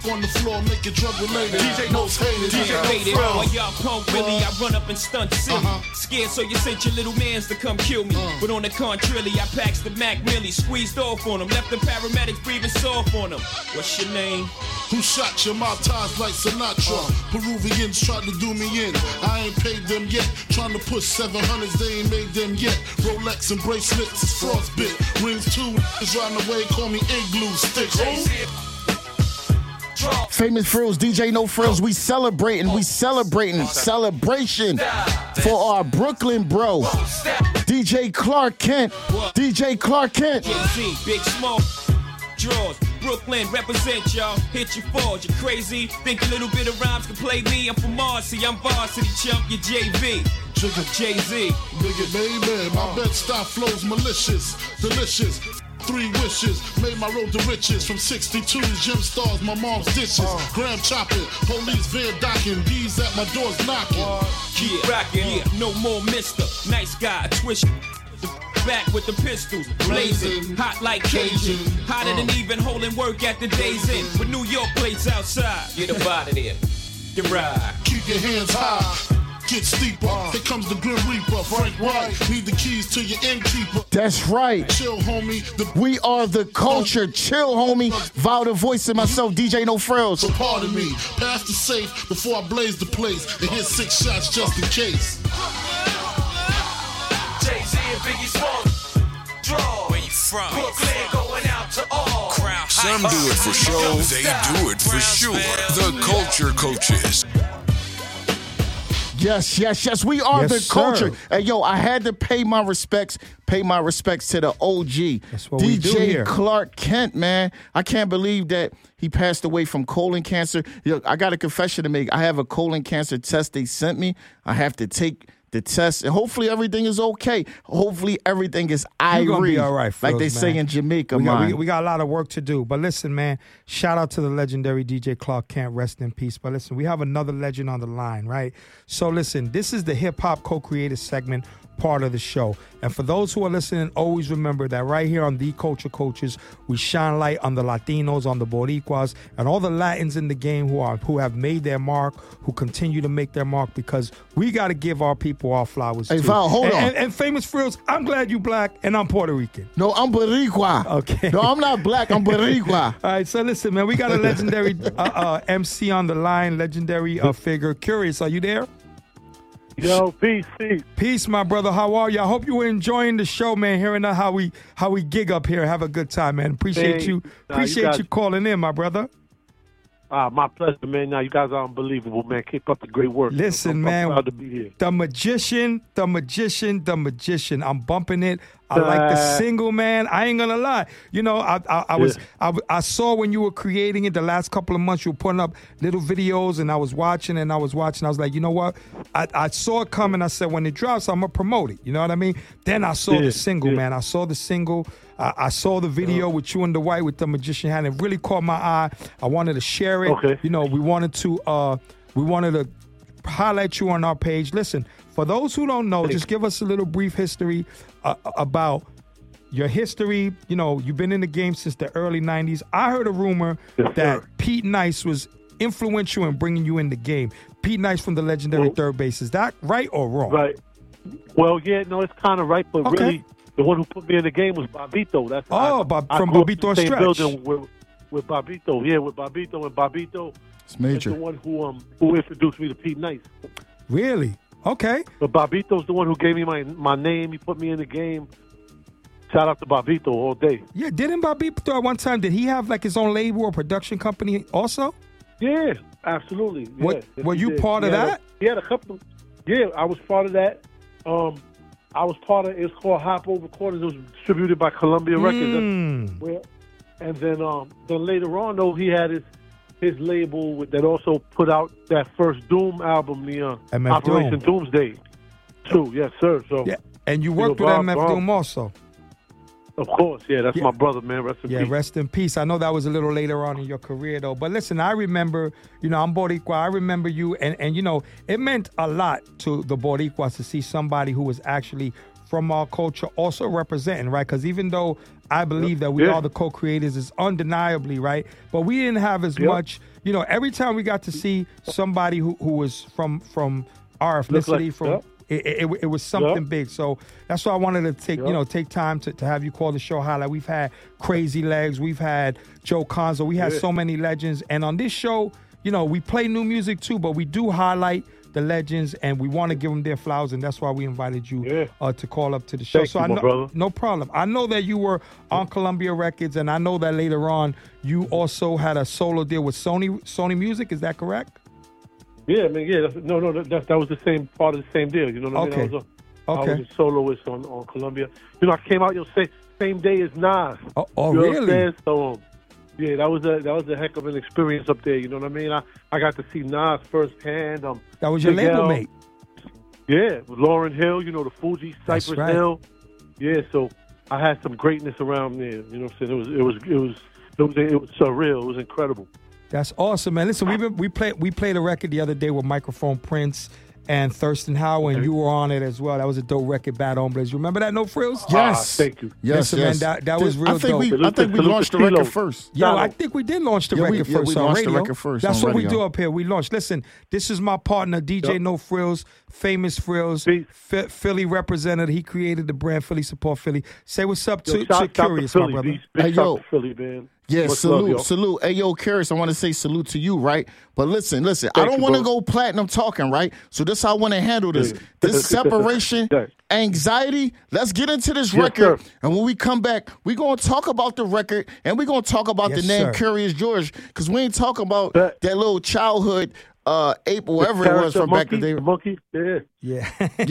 on the floor, make it drug related. DJ most hated. Hated. While y'all punk Willie, I run up and stunt silly. Scared, so you sent your little mans to come kill me. But on the contrary, I packs the Mac Millie, squeezed off on him, left the paramedics breathing soft on him. What's your name? Who shot your mouth ties like Sinatra? Peruvians tried to do me in. I ain't paid them yet. Trying to push 700s, they ain't made them yet. Rolex and bracelets is frostbit. Rings too is riding away, call me igloo stick. Famous Frills, DJ No Frills, we celebrating celebration for our Brooklyn bro, DJ Clark Kent. DJ Clark Kent. Jay-Z, Big Smoke, Draws, Brooklyn, represent y'all. Hit your falls, you crazy. Think a little bit of rhymes can play me. I'm from Marcy, I'm varsity chump, you JV. Jay-Z. Nigga, baby, my Bed-Stuy flows malicious, delicious. 3 wishes, made my road to riches. From 62s, gym stars, my mom's dishes. Gram chopping, police van docking. These at my doors knocking. Yeah, rockin', yeah, no more mister. Nice guy, twist back with the pistols. Blazing, hot like Cajun. Hotter than even holding work at the day's end. With New York plates outside. Get up out of there. Get ride. Keep your hands high. Get steeper. Here comes the Grim Reaper. Frank White, need the keys to your innkeeper. That's right. Chill, homie. We are the culture. Chill, homie. Val the voice and myself, DJ No Frills. So pardon me. Pass the safe before I blaze the place and hit 6 shots just in case. Jay-Z and Biggie Smalls. Draw. Where you from? Brooklyn going out to all. Crown Some do it for show, they do it for sure. The Culture Coaches. Yes. We are Yes, the culture. sir. Hey, yo, I had to pay my respects to the OG. That's what we do here. DJ Clark Kent, man. I can't believe that he passed away from colon cancer. Yo, I got a confession to make. I have a colon cancer test they sent me. I have to take the test, and hopefully everything is okay. Hopefully everything is You're gonna be all right, like Frills, they say man. in Jamaica, we man. got a lot of work to do. But listen, man, shout out to the legendary DJ Clark Kent, rest in peace. But listen, we have another legend on the line, right? So listen, this is the hip-hop co-creator segment part of the show. And for those who are listening, always remember that right here on The Culture Coaches, we shine light on the Latinos, on the Boricuas, and all the Latins in the game who have made their mark, who continue to make their mark, because we got to give our people our flowers, Hey, too. Val, hold on. And Famous Frills, I'm glad you black, and I'm Puerto Rican. No, I'm Boricua. Okay. No, I'm not black. I'm Boricua. All right, so listen, man, we got a legendary MC on the line, legendary figure. Curious, are you there? Yo, peace. Peace, my brother. How are you? I hope you were enjoying the show, man. Hearing how we gig up here, have a good time, man. Appreciate Hey, you. nah, Appreciate you guys- you calling in, my brother. My pleasure, man. Now, you guys are unbelievable, man. Keep up the great work. Listen, I'm man. proud to be here. The magician. I'm bumping it. I like the single, man. I ain't gonna lie. You know, I saw when you were creating it the last couple of months. You were putting up little videos, and I was watching. I was like, you know what? I saw it coming. I said, when it drops, I'm gonna promote it. You know what I mean? Then I saw the single, man. I saw the single. I saw the video with you and the white with the magician hand. It really caught my eye. I wanted to share it. Okay. You know, we wanted to highlight you on our page. Listen, for those who don't know, just give us a little brief history about your history. You know, you've been in the game since the early 90s. I heard a rumor that Pete Nice was influential in bringing you in the game. Pete Nice from the legendary third base. Is that right or wrong? Right. Well, yeah, no, it's kind of right, but Okay. really, the one who put me in the game was Bobito. That's Oh, I from grew up in Bobito the same Stretch. building with Bobito. Yeah, with Bobito, and Bobito It's major. is the one who introduced me to Pete Nice. Really? Okay. But Bobito's the one who gave me my name. He put me in the game. Shout out to Bobito all day. Yeah, didn't Bobito at one time, did he have like his own label or production company also? Yeah, absolutely. Yeah, What- yes, were he you did. part of He had that? He had a couple. Yeah, I was part of that. I was part of. It's called Hop Over Quarters. It was distributed by Columbia Records. And then later on, though, he had his label that also put out that first Doom album, the MF Operation Doom. Doomsday. Too, yes, sir. So Yeah, and you worked with Bob- MF Bob- Doom also. Of course, yeah, that's my brother, man. Rest in Yeah, peace. rest in peace. I know that was a little later on in your career, though. But listen, I remember, you know, I'm Boricua. I remember you, and you know, it meant a lot to the Boricuas to see somebody who was actually from our culture also representing, right? Because even though I believe that we are the co-creators, it's undeniably, right? But we didn't have as much, every time we got to see somebody who was from our ethnicity, it was something big. So that's why I wanted to take time to have you call the show highlight. We've had Crazy Legs, we've had Joe Conzo, we had so many legends. And on this show, we play new music too, but we do highlight the legends, and we want to give them their flowers, and that's why we invited you to call up to the show. Thank you, my brother. No problem. I know that you were on Columbia Records, and I know that later on you also had a solo deal with Sony Music. Is that correct? Yeah, that was the same part of the same deal. You know what I mean? I was a soloist on Columbia. I came out same day as Nas. Oh, really? So. Yeah, that was a heck of an experience up there. You know what I mean? I got to see Nas firsthand. That was your label mate. Yeah, with Lauryn Hill. The Fuji, Cypress Hill. Yeah, so I had some greatness around there. You know what I'm saying? It was surreal. It was incredible. That's awesome, man. Listen, we played a record the other day with Microphone Prince and Thurston Howard, and you were on it as well. That was a dope record, Bad Hombres. You remember that, No Frills? Yes. Thank you. Yes, man, that was real dope. I think we launched the record first. Yo, I think we did launch the record first we on launched radio. the record first. That's on what radio. we do up here. We launched. Listen, this is my partner, DJ No Frills, Famous Frills, Philly representative. He created the brand Philly Support Philly. Say what's up to Curious, my brother. Hey, yo. Philly, man. Yeah, Much salute. love, Hey, yo, Curious, I want to say salute to you, right? But listen, I don't want to go platinum talking, right? So this how I want to handle this. This separation, anxiety, let's get into this record. Sir. And when we come back, we're going to talk about the record, and we're going to talk about the name Curious George, because we ain't talking about that little childhood April, whatever it was from back in the day. Monkey, Yeah,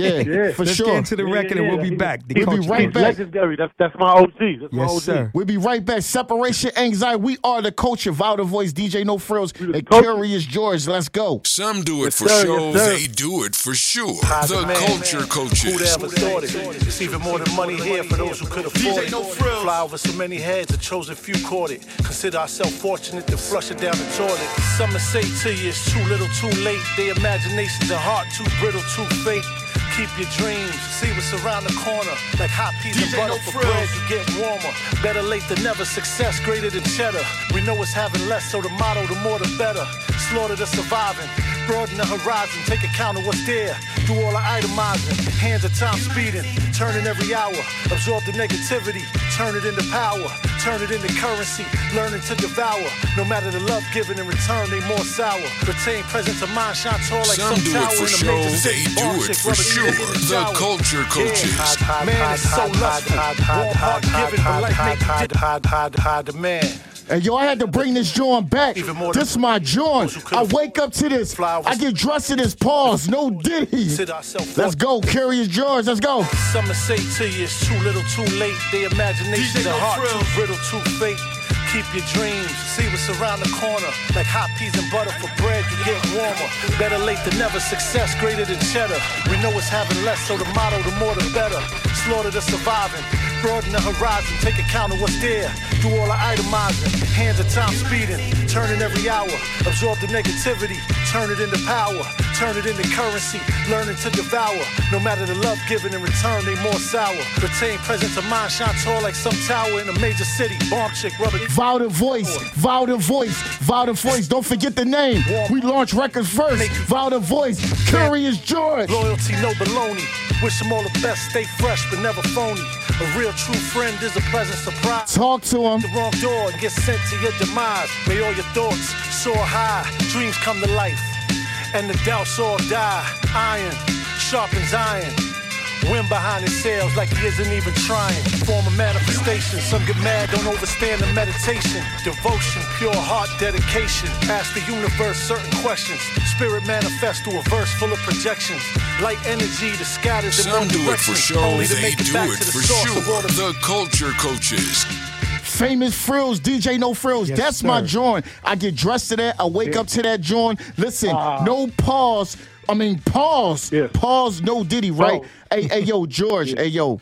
for Let's sure. get into the record and we'll be back. We'll be right back. Legendary. That's my OG. That's my OG. Sir. We'll be right back. Separation, anxiety. We are the culture. Vow the voice, DJ No Frills, and Curious George. Let's go. Some do it for show. They do it for sure. The Culture Coaches. Who'd ever thought it? It's even more than money here for those who could afford it. Fly over so many heads, a chosen few caught it. Consider ourselves fortunate to flush it down the toilet. Some may say to you it's too little, too late. Their imaginations are hard, too brittle, too fake. Keep your dreams, see what's around the corner. Like hot peas and butter for bread, you get warmer. Better late than never, success greater than cheddar. We know it's having less, so the motto, the more the better. Slaughter the surviving, broaden the horizon, take account of what's there. Do all the itemizing, hands of time speeding, turning every hour. Absorb the negativity, turn it into power. Turn it into currency, learning to devour. No matter the love given in return, they more sour. Retain presence of mind, shine tall like some do tower it for in a show, major they city. do it for sure. The Culture Coaches. Man is so lustful, warm heart giving, but life make you hide the man. And yo, I had to bring this joint back. This is my joint. I wake up to this. I get dressed in this. Pause. No Diddy. Let's go. Curious George. Let's go. Some may say to you it's too little, too late. Their imaginations are hard, too brittle, too fake. Keep your dreams, see what's around the corner. Like hot peas and butter for bread, you get warmer. Better late than never, success greater than cheddar. We know it's having less, so the motto, the more the better. Slaughter the surviving, broaden the horizon, take account of what's there. Do all the itemizing, hands of time speeding, turning every hour. Absorb the negativity, turn it into power. Turn it into currency, learning to devour. No matter the love given in return, they more sour. Retain presence of mind, shine tall like some tower in a major city. Bomb chick, rubber. Vow the voice, vow the voice, vow the voice. Don't forget the name. We launch records first. Vow the voice, Curious George. Loyalty, no baloney. Wish them all the best, stay fresh, but never phony. A real true friend is a pleasant surprise. Talk to him. The wrong door and get sent to your demise. May all your thoughts soar high, dreams come to life. And the doubts all die. Iron sharpens iron. Wind behind his sails like he isn't even trying. Form a manifestation. Some get mad, don't overstand the meditation. Devotion, pure heart dedication. Ask the universe certain questions. Spirit manifests through a verse full of projections. Light energy that scatters in one Some do it direction. for show, Only to they make it do back it to the for source of all sure. the The Culture Coaches. Famous Frills, DJ No Frills. Yes, That's sir. my joint. I get dressed to that. I wake up to that joint. Listen, no pause. I mean, pause. Yes. Pause, no Diddy, right? Hey, yo, George. Hey, yo.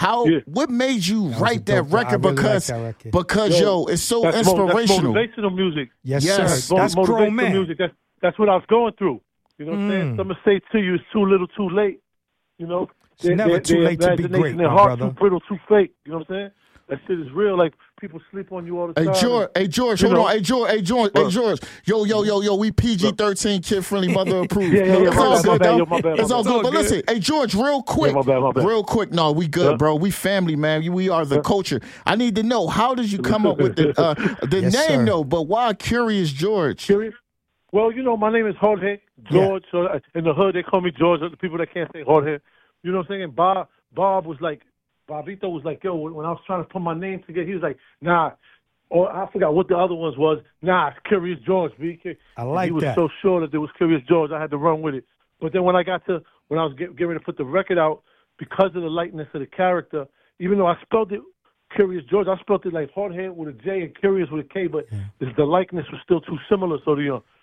What made you write that dope. I record? really like Because, that record. because yo, it's so inspirational. That's motivational music. Yes, Yes. sir. That's grown Motivational man. music. That's what I was going through. You know what I'm saying? Some say to you, it's too little, too late. You know, It's never too late to be great, my heart brother. too brittle, too fake. You know what I'm saying? That shit is real. Like people sleep on you all the time. Hey George, hold on. Hey George. Yo, we PG-13 kid friendly, mother approved. It's all good, though. It's all good. But listen, hey George, real quick. my bad. Real quick. No, we good, bro. We family, man. We are the culture. I need to know, how did you come up with the Yes, name sir. though? But why Curious George? Curious? Well, you know, my name is Jorge George. So in the hood, they call me George. The people that can't say Jorge. You know what I'm saying? Bob was like, Bobito was like, yo, when I was trying to put my name together, he was like, nah. Or I forgot what the other ones was. Nah, it's Curious George. I like he was that. so sure that there was Curious George, I had to run with it. But then when I was getting ready to put the record out, because of the likeness of the character, even though I spelled it Curious George, I spelled it like Jorge with a J and Curious with a K, but the likeness was still too similar. So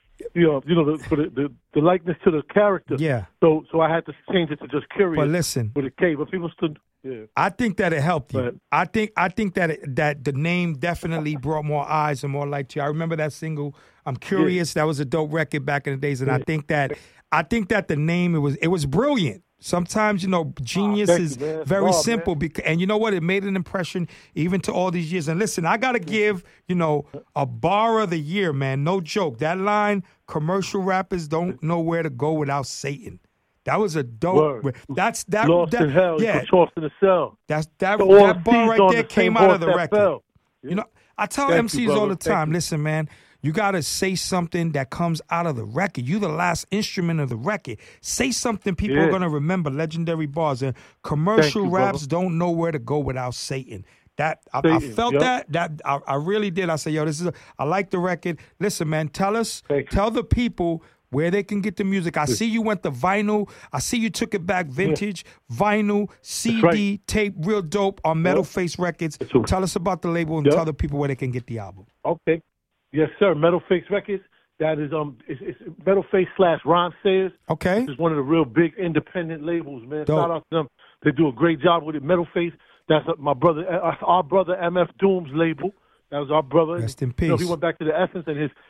the likeness to the character. Yeah. So I had to change it to just Curious. But listen, with a K. But people still. Yeah. I think that it helped you. I think that the name definitely brought more eyes and more light to you. I remember that single, I'm Curious. That was a dope record back in the days, and I think that the name it was brilliant. Sometimes, you know, genius is very simple, and you know what? It made an impression even to all these years. And listen, I got to give, you know, a bar of the year, man. No joke. That line, commercial rappers don't know where to go without Satan. That was a dope. Word. That's that. Lost in hell. Yeah. You tossed in the cell. That bar seas right on there the came same out of horse the that record. fell. You know, I tell Thank MCs you, all brother. the time, Thank you. listen, man, you got to say something that comes out of the record. You the last instrument of the record. Say something people are going to remember, legendary bars. And commercial Thank you, raps brother. don't know where to go without Satan. I Satan, felt yep. that I really did. I said, yo, I like the record. Listen, man, tell the people where they can get the music. I see you went to vinyl. I see you took it back vintage, vinyl, CD, tape, real dope on Metal Face Records. Tell us about the label and tell the people where they can get the album. Okay. Yes, sir. Metal Face Records. That is it's Metal Face / Ron Sayers. Okay. This is one of the real big independent labels, man. Dope. Shout out to them. They do a great job with it. Metal Face. That's our brother MF Doom's label. That was our brother. Rest in peace. You know, he went back to the Essence,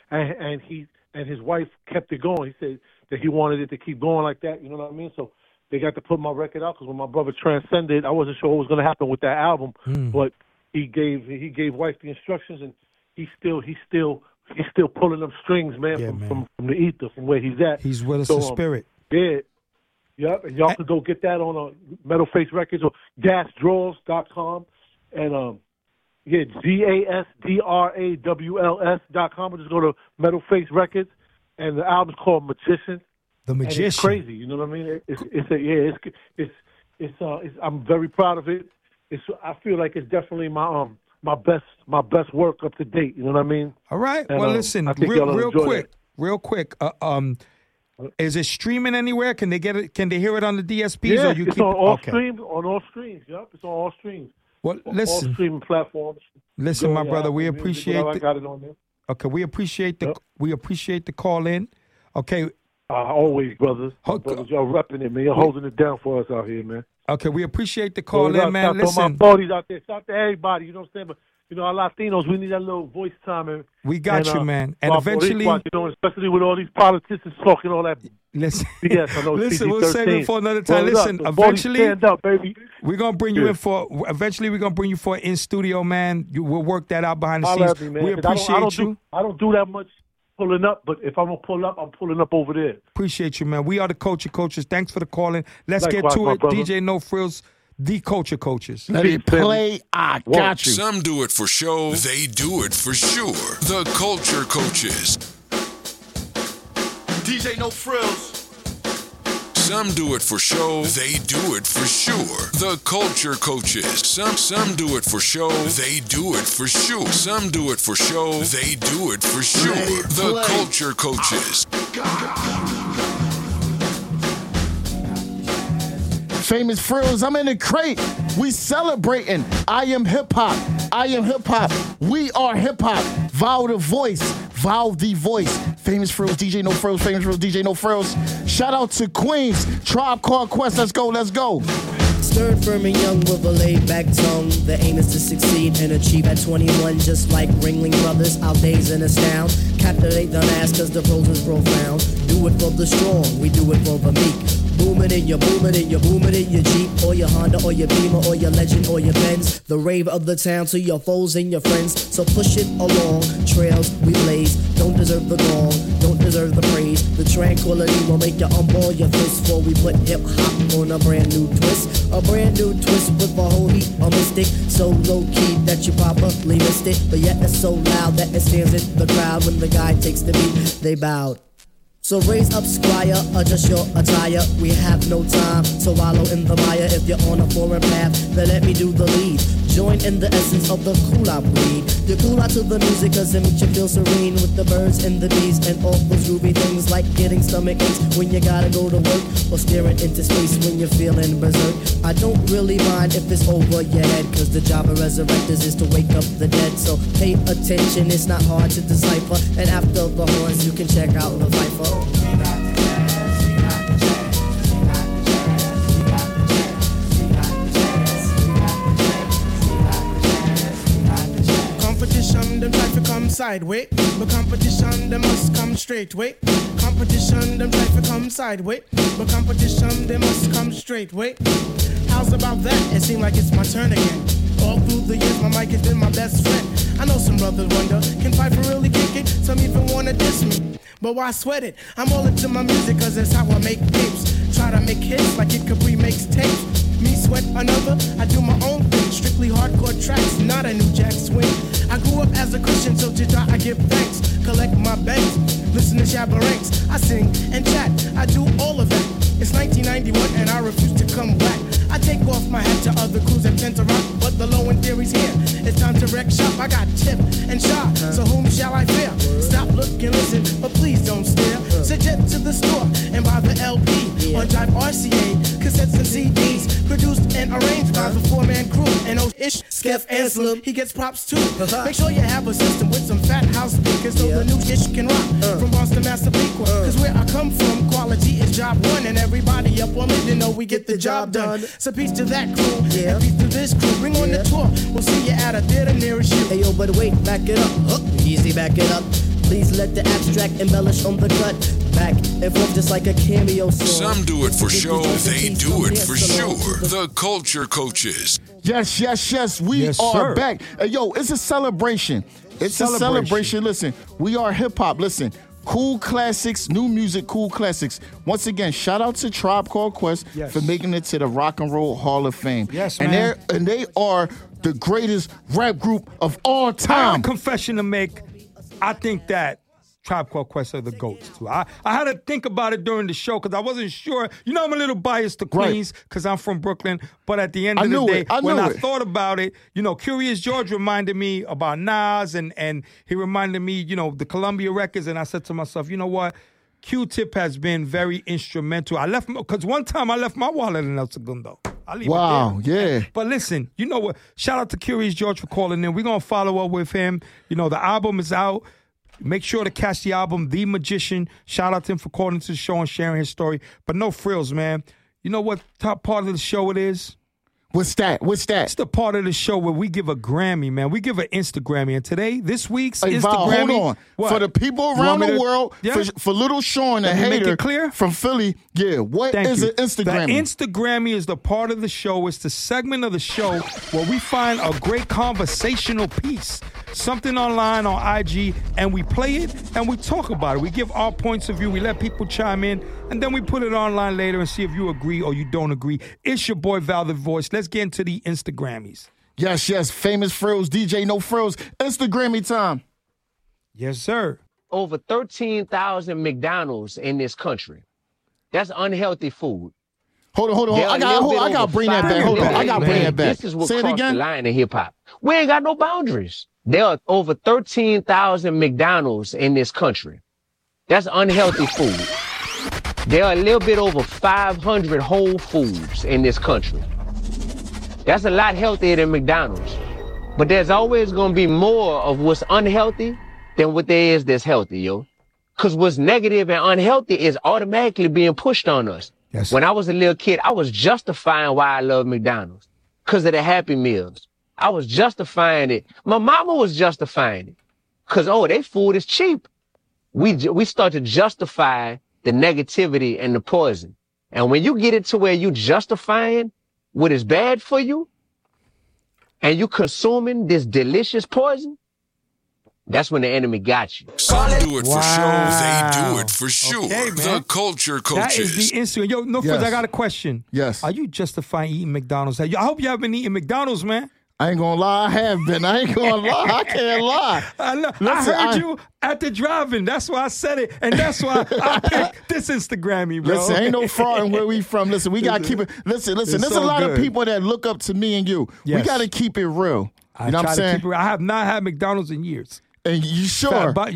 and his wife kept it going. He said that he wanted it to keep going like that. You know what I mean? So they got to put my record out because when my brother transcended, I wasn't sure what was going to happen with that album. But he gave wife the instructions, and he's still pulling them strings, man, from the ether, from where he's at. He's with us in spirit. Yeah. Yep, and y'all can go get that on Metal Face Records or gasdraws.com and GASDRAWLS.com, or just go to Metal Face Records, and the album's called Magician. The Magician. And it's crazy, you know what I mean? It's I'm very proud of it. I feel like it's definitely my best work up to date. You know what I mean? All right. And, well, listen, I think y'all will enjoy real quick. Is it streaming anywhere? Can they get it? Can they hear it on the DSPs? Yeah, or you it's keep on all okay. streams. On all streams. Yep, it's on all streams. Well, all listen. streaming platforms. Listen, my brother, we Apple Music, appreciate. I got it on there. Okay, we appreciate the call in. Okay. Always, brothers. Brothers, y'all repping it, man. You're holding it down for us out here, man. Okay, we appreciate the call in, man. Shout Listen, to my buddies out there. Shout to everybody. You know what I'm saying? But you know, our Latinos, we need that little voice time. And we got you, man. And our eventually, Boricuas, you know, especially with all these politicians talking all that. Listen, BS. I know. Listen, we'll save it for another time. Hold Listen, up. eventually, stand up, baby. We're gonna bring you in for. Eventually, we're gonna bring you for in studio, man. We'll work that out behind the scenes. Me, man, we appreciate you. I don't do that much pulling up, but if I'm gonna pull up, I'm pulling up over there. Appreciate you, man. We are the Culture Coaches. Thanks for the calling. Let's Likewise, get to my it. brother. DJ No Frills, the Culture Coaches. Let it play. I got you. Some do it for show. They do it for sure. The Culture Coaches. DJ No Frills. Some do it for show. They do it for sure. The Culture Coaches. Some do it for show. They do it for sure. Some do it for show. They do it for sure. The Culture Coaches. Famous Frills, I'm in the crate. We celebrating. I am hip hop. I am hip hop. We are hip hop. Vow the voice. Vow the voice. Famous Frills, DJ No Frills. Famous Frills, DJ No Frills. Shout out to Queens. Tribe Called Quest. Let's go. Let's go. Stern, firm, and young with a laid-back tongue. The aim is to succeed and achieve at 21. Just like Ringling Brothers, our days in astound. Captivate the mass cause the pros is profound. Do it for the strong, we do it for the meek. Booming in your Jeep, or your Honda, or your Beamer, or your Legend, or your Benz. The rave of the town to your foes and your friends. So push it along, trails we blaze. Don't deserve the gong, don't deserve the praise. The tranquility will make you unball your fists before we put hip hop on a brand new twist. A brand new twist with a whole heap of mystic. So low key that you probably missed it, but yet it's so loud that it stands in the crowd. When the guy takes the beat, they bowed. So raise up, squire, adjust your attire. We have no time to wallow in the mire. If you're on a foreign path, then let me do the lead. Join in the essence of the cool out breed. You cool out to the music cause it makes you feel serene. With the birds and the bees and all those groovy things, like getting stomach aches when you gotta go to work, or staring into space when you're feeling berserk. I don't really mind if it's over your head, cause the job of resurrectors is to wake up the dead. So pay attention, it's not hard to decipher. And after the horns you can check out the Viper. Competition, them try to come sideways, but competition, they must come straight way. Competition, them try to come sideways, but competition, they must come straight way. How's about that? It seems like it's my turn again. All through the years, my mic has been my best friend. I know some brothers wonder, can Piper really kick it? Some even wanna diss me, but why sweat it? I'm all into my music cause that's how I make tapes. Try to make hits like Kid Capri makes tapes. Me sweat another, I do my own thing. Strictly hardcore tracks, not a new jack swing. I grew up as a Christian, so to God I give thanks. Collect my banks, listen to Shabba Ranks. I sing and chat, I do all of that. It's 1991 and I refuse to come back. I take off my hat to other crews that tend to rock, but the low end theory's here. It's time to wreck shop. I got Tip and Shot, so whom shall I fear? Stop, look, and listen, but please don't stare. Suggest to the store and buy the LP on Drive RCA, cassettes and CDs, produced and arranged by the four-man crew. And Ish, Skeff, and Slim, he gets props too. Make sure you have a system with some fat house speakers so the new Ish can rock from Boston, Massapequa. Cause where I come from, quality is job one, and everybody up on it, you know we get the job done. So peace to that crew, and peace to this crew. Bring on the tour, we'll see you at a theater nearest you. Hey yo, but wait, back it up, easy, back it up. Please let the abstract embellish on the cut. Back and forth just like a cameo song. Some do it for show, they do it for sure. The Culture Coaches. Yes, yes, yes. We are back. Hey, yo, it's a celebration. It's a celebration. Listen, we are hip hop. Listen, cool classics, new music, cool classics. Once again, shout out to Tribe Called Quest for making it to the Rock and Roll Hall of Fame. Yes, man. And they are the greatest rap group of all time. I have a confession to make. I think that Tribe Called Quest are the GOATs, too. I had to think about it during the show because I wasn't sure. You know, I'm a little biased to Queens because I'm from Brooklyn. But at the end of the day, when I thought about it, you know, Curious George reminded me about Nas and he reminded me, you know, the Columbia records. And I said to myself, you know what? Q-Tip has been very instrumental. I left, because one time I left my wallet in El Segundo. I'll leave it there. Yeah. But listen, you know what? Shout out to Curious George for calling in. We're going to follow up with him. You know, the album is out. Make sure to catch the album, The Magician. Shout out to him for calling to the show and sharing his story. But no frills, man. You know what top part of the show it is? What's that? It's the part of the show where we give a Grammy, man. We give an Instagrammy. And today, this week's Instagrammy. Hold on. What? For the people around the world, for Little Sean, the hater make it clear? From Philly, what is an Instagrammy? The Instagrammy is the part of the show. It's the segment of the show where we find a great conversational piece, something online on IG, and we play it and we talk about it. We give our points of view. We let people chime in, and then we put it online later and see if you agree or you don't agree. It's your boy, Val the Voice. Let's get into the Instagrammies. Yes, yes. Famous Frills, DJ No Frills. Instagrammy time. Yes, sir. Over 13,000 McDonald's in this country. That's unhealthy food. Hold on. I got to bring that back. Hold on. I got to bring that back. This is what Say it crossed again. the line in hip-hop. We ain't got no boundaries. There are over 13,000 McDonald's in this country. That's unhealthy food. There are a little bit over 500 Whole Foods in this country. That's a lot healthier than McDonald's. But there's always going to be more of what's unhealthy than what there is that's healthy, yo. Because what's negative and unhealthy is automatically being pushed on us. Yes. When I was a little kid, I was justifying why I love McDonald's. Because of the Happy Meals. I was justifying it. My mama was justifying it. Because, their food is cheap. We start to justify the negativity and the poison. And when you get it to where you justifying what is bad for you, and you consuming this delicious poison, that's when the enemy got you. Some do it for show, they do it for sure. Okay, man. The Culture That Coaches. is the instant. Yo, no, Yes. Frizz, I got a question. Yes. Are you justifying eating McDonald's? I hope you haven't been eating McDonald's, man. I ain't gonna lie, I have been. I ain't gonna lie. I can't lie. I Listen, heard you at the drive-in. That's why I said it, and that's why I picked this Instagrammy, bro. Listen, ain't no fraud in where we from. Listen, we gotta keep it. Listen. It's There's a so lot of good. people that look up to me and you. Yes. We gotta keep it real. I You know what try I'm to saying? keep it. I have not had McDonald's in years. And you sure? About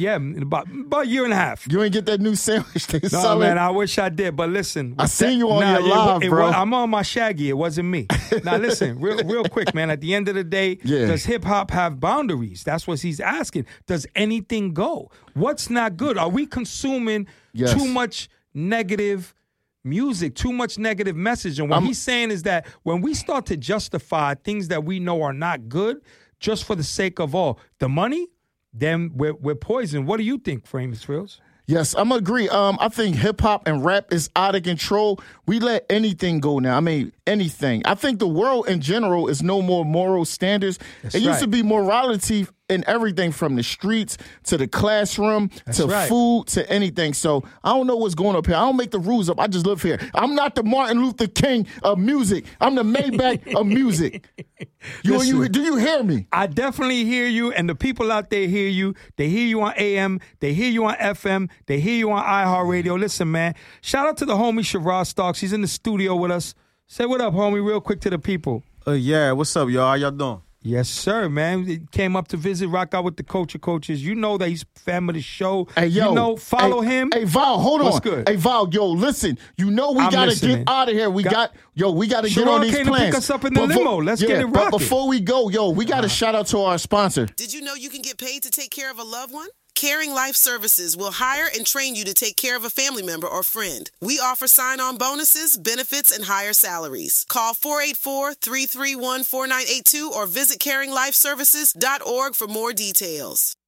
a year and a half. You ain't get that new sandwich they No, selling? man, I wish I did. But listen. I seen you on your it live, bro. I'm on my Shaggy. It wasn't me. Now, listen, real quick, man. At the end of the day, Yeah. does hip-hop have boundaries? That's what he's asking. Does anything go? What's not good? Are we consuming Yes. too much negative music, too much negative message? And what he's saying is that when we start to justify things that we know are not good just for the sake of the money, then we're poisoned. What do you think, Famous Frills? Yes, I'm agree. I think hip hop and rap is out of control. We let anything go now. I mean, anything. I think the world in general is no more moral standards. That's it used right. to be morality in everything from the streets to the classroom to right. food to anything. So I don't know what's going up here. I don't make the rules up. I just live here. I'm not the Martin Luther King of music. I'm the Maybach of music. Do you hear me? I definitely hear you, and the people out there hear you. They hear you on AM. They hear you on FM. They hear you on iHeartRadio. Listen, man, shout out to the homie Sherrod Starks. He's in the studio with us. Say what up, homie, real quick to the people. Yeah, what's up, y'all? How y'all doing? Yes, sir, man. He came up to visit, rock out with the Culture Coaches. You know that he's fan of the show. Hey, yo. You know, follow him. Hey, Val, hold What's on. good? Hey, Val, yo, listen. You know we I'm got to listening. get out of here. We got to get on Sherrod these came to plans. pick us up in the limo. Let's get it But rocking. before we go, yo, we got to shout out to our sponsor. Did you know you can get paid to take care of a loved one? Caring Life Services will hire and train you to take care of a family member or friend. We offer sign-on bonuses, benefits, and higher salaries. Call 484-331-4982 or visit caringlifeservices.org for more details.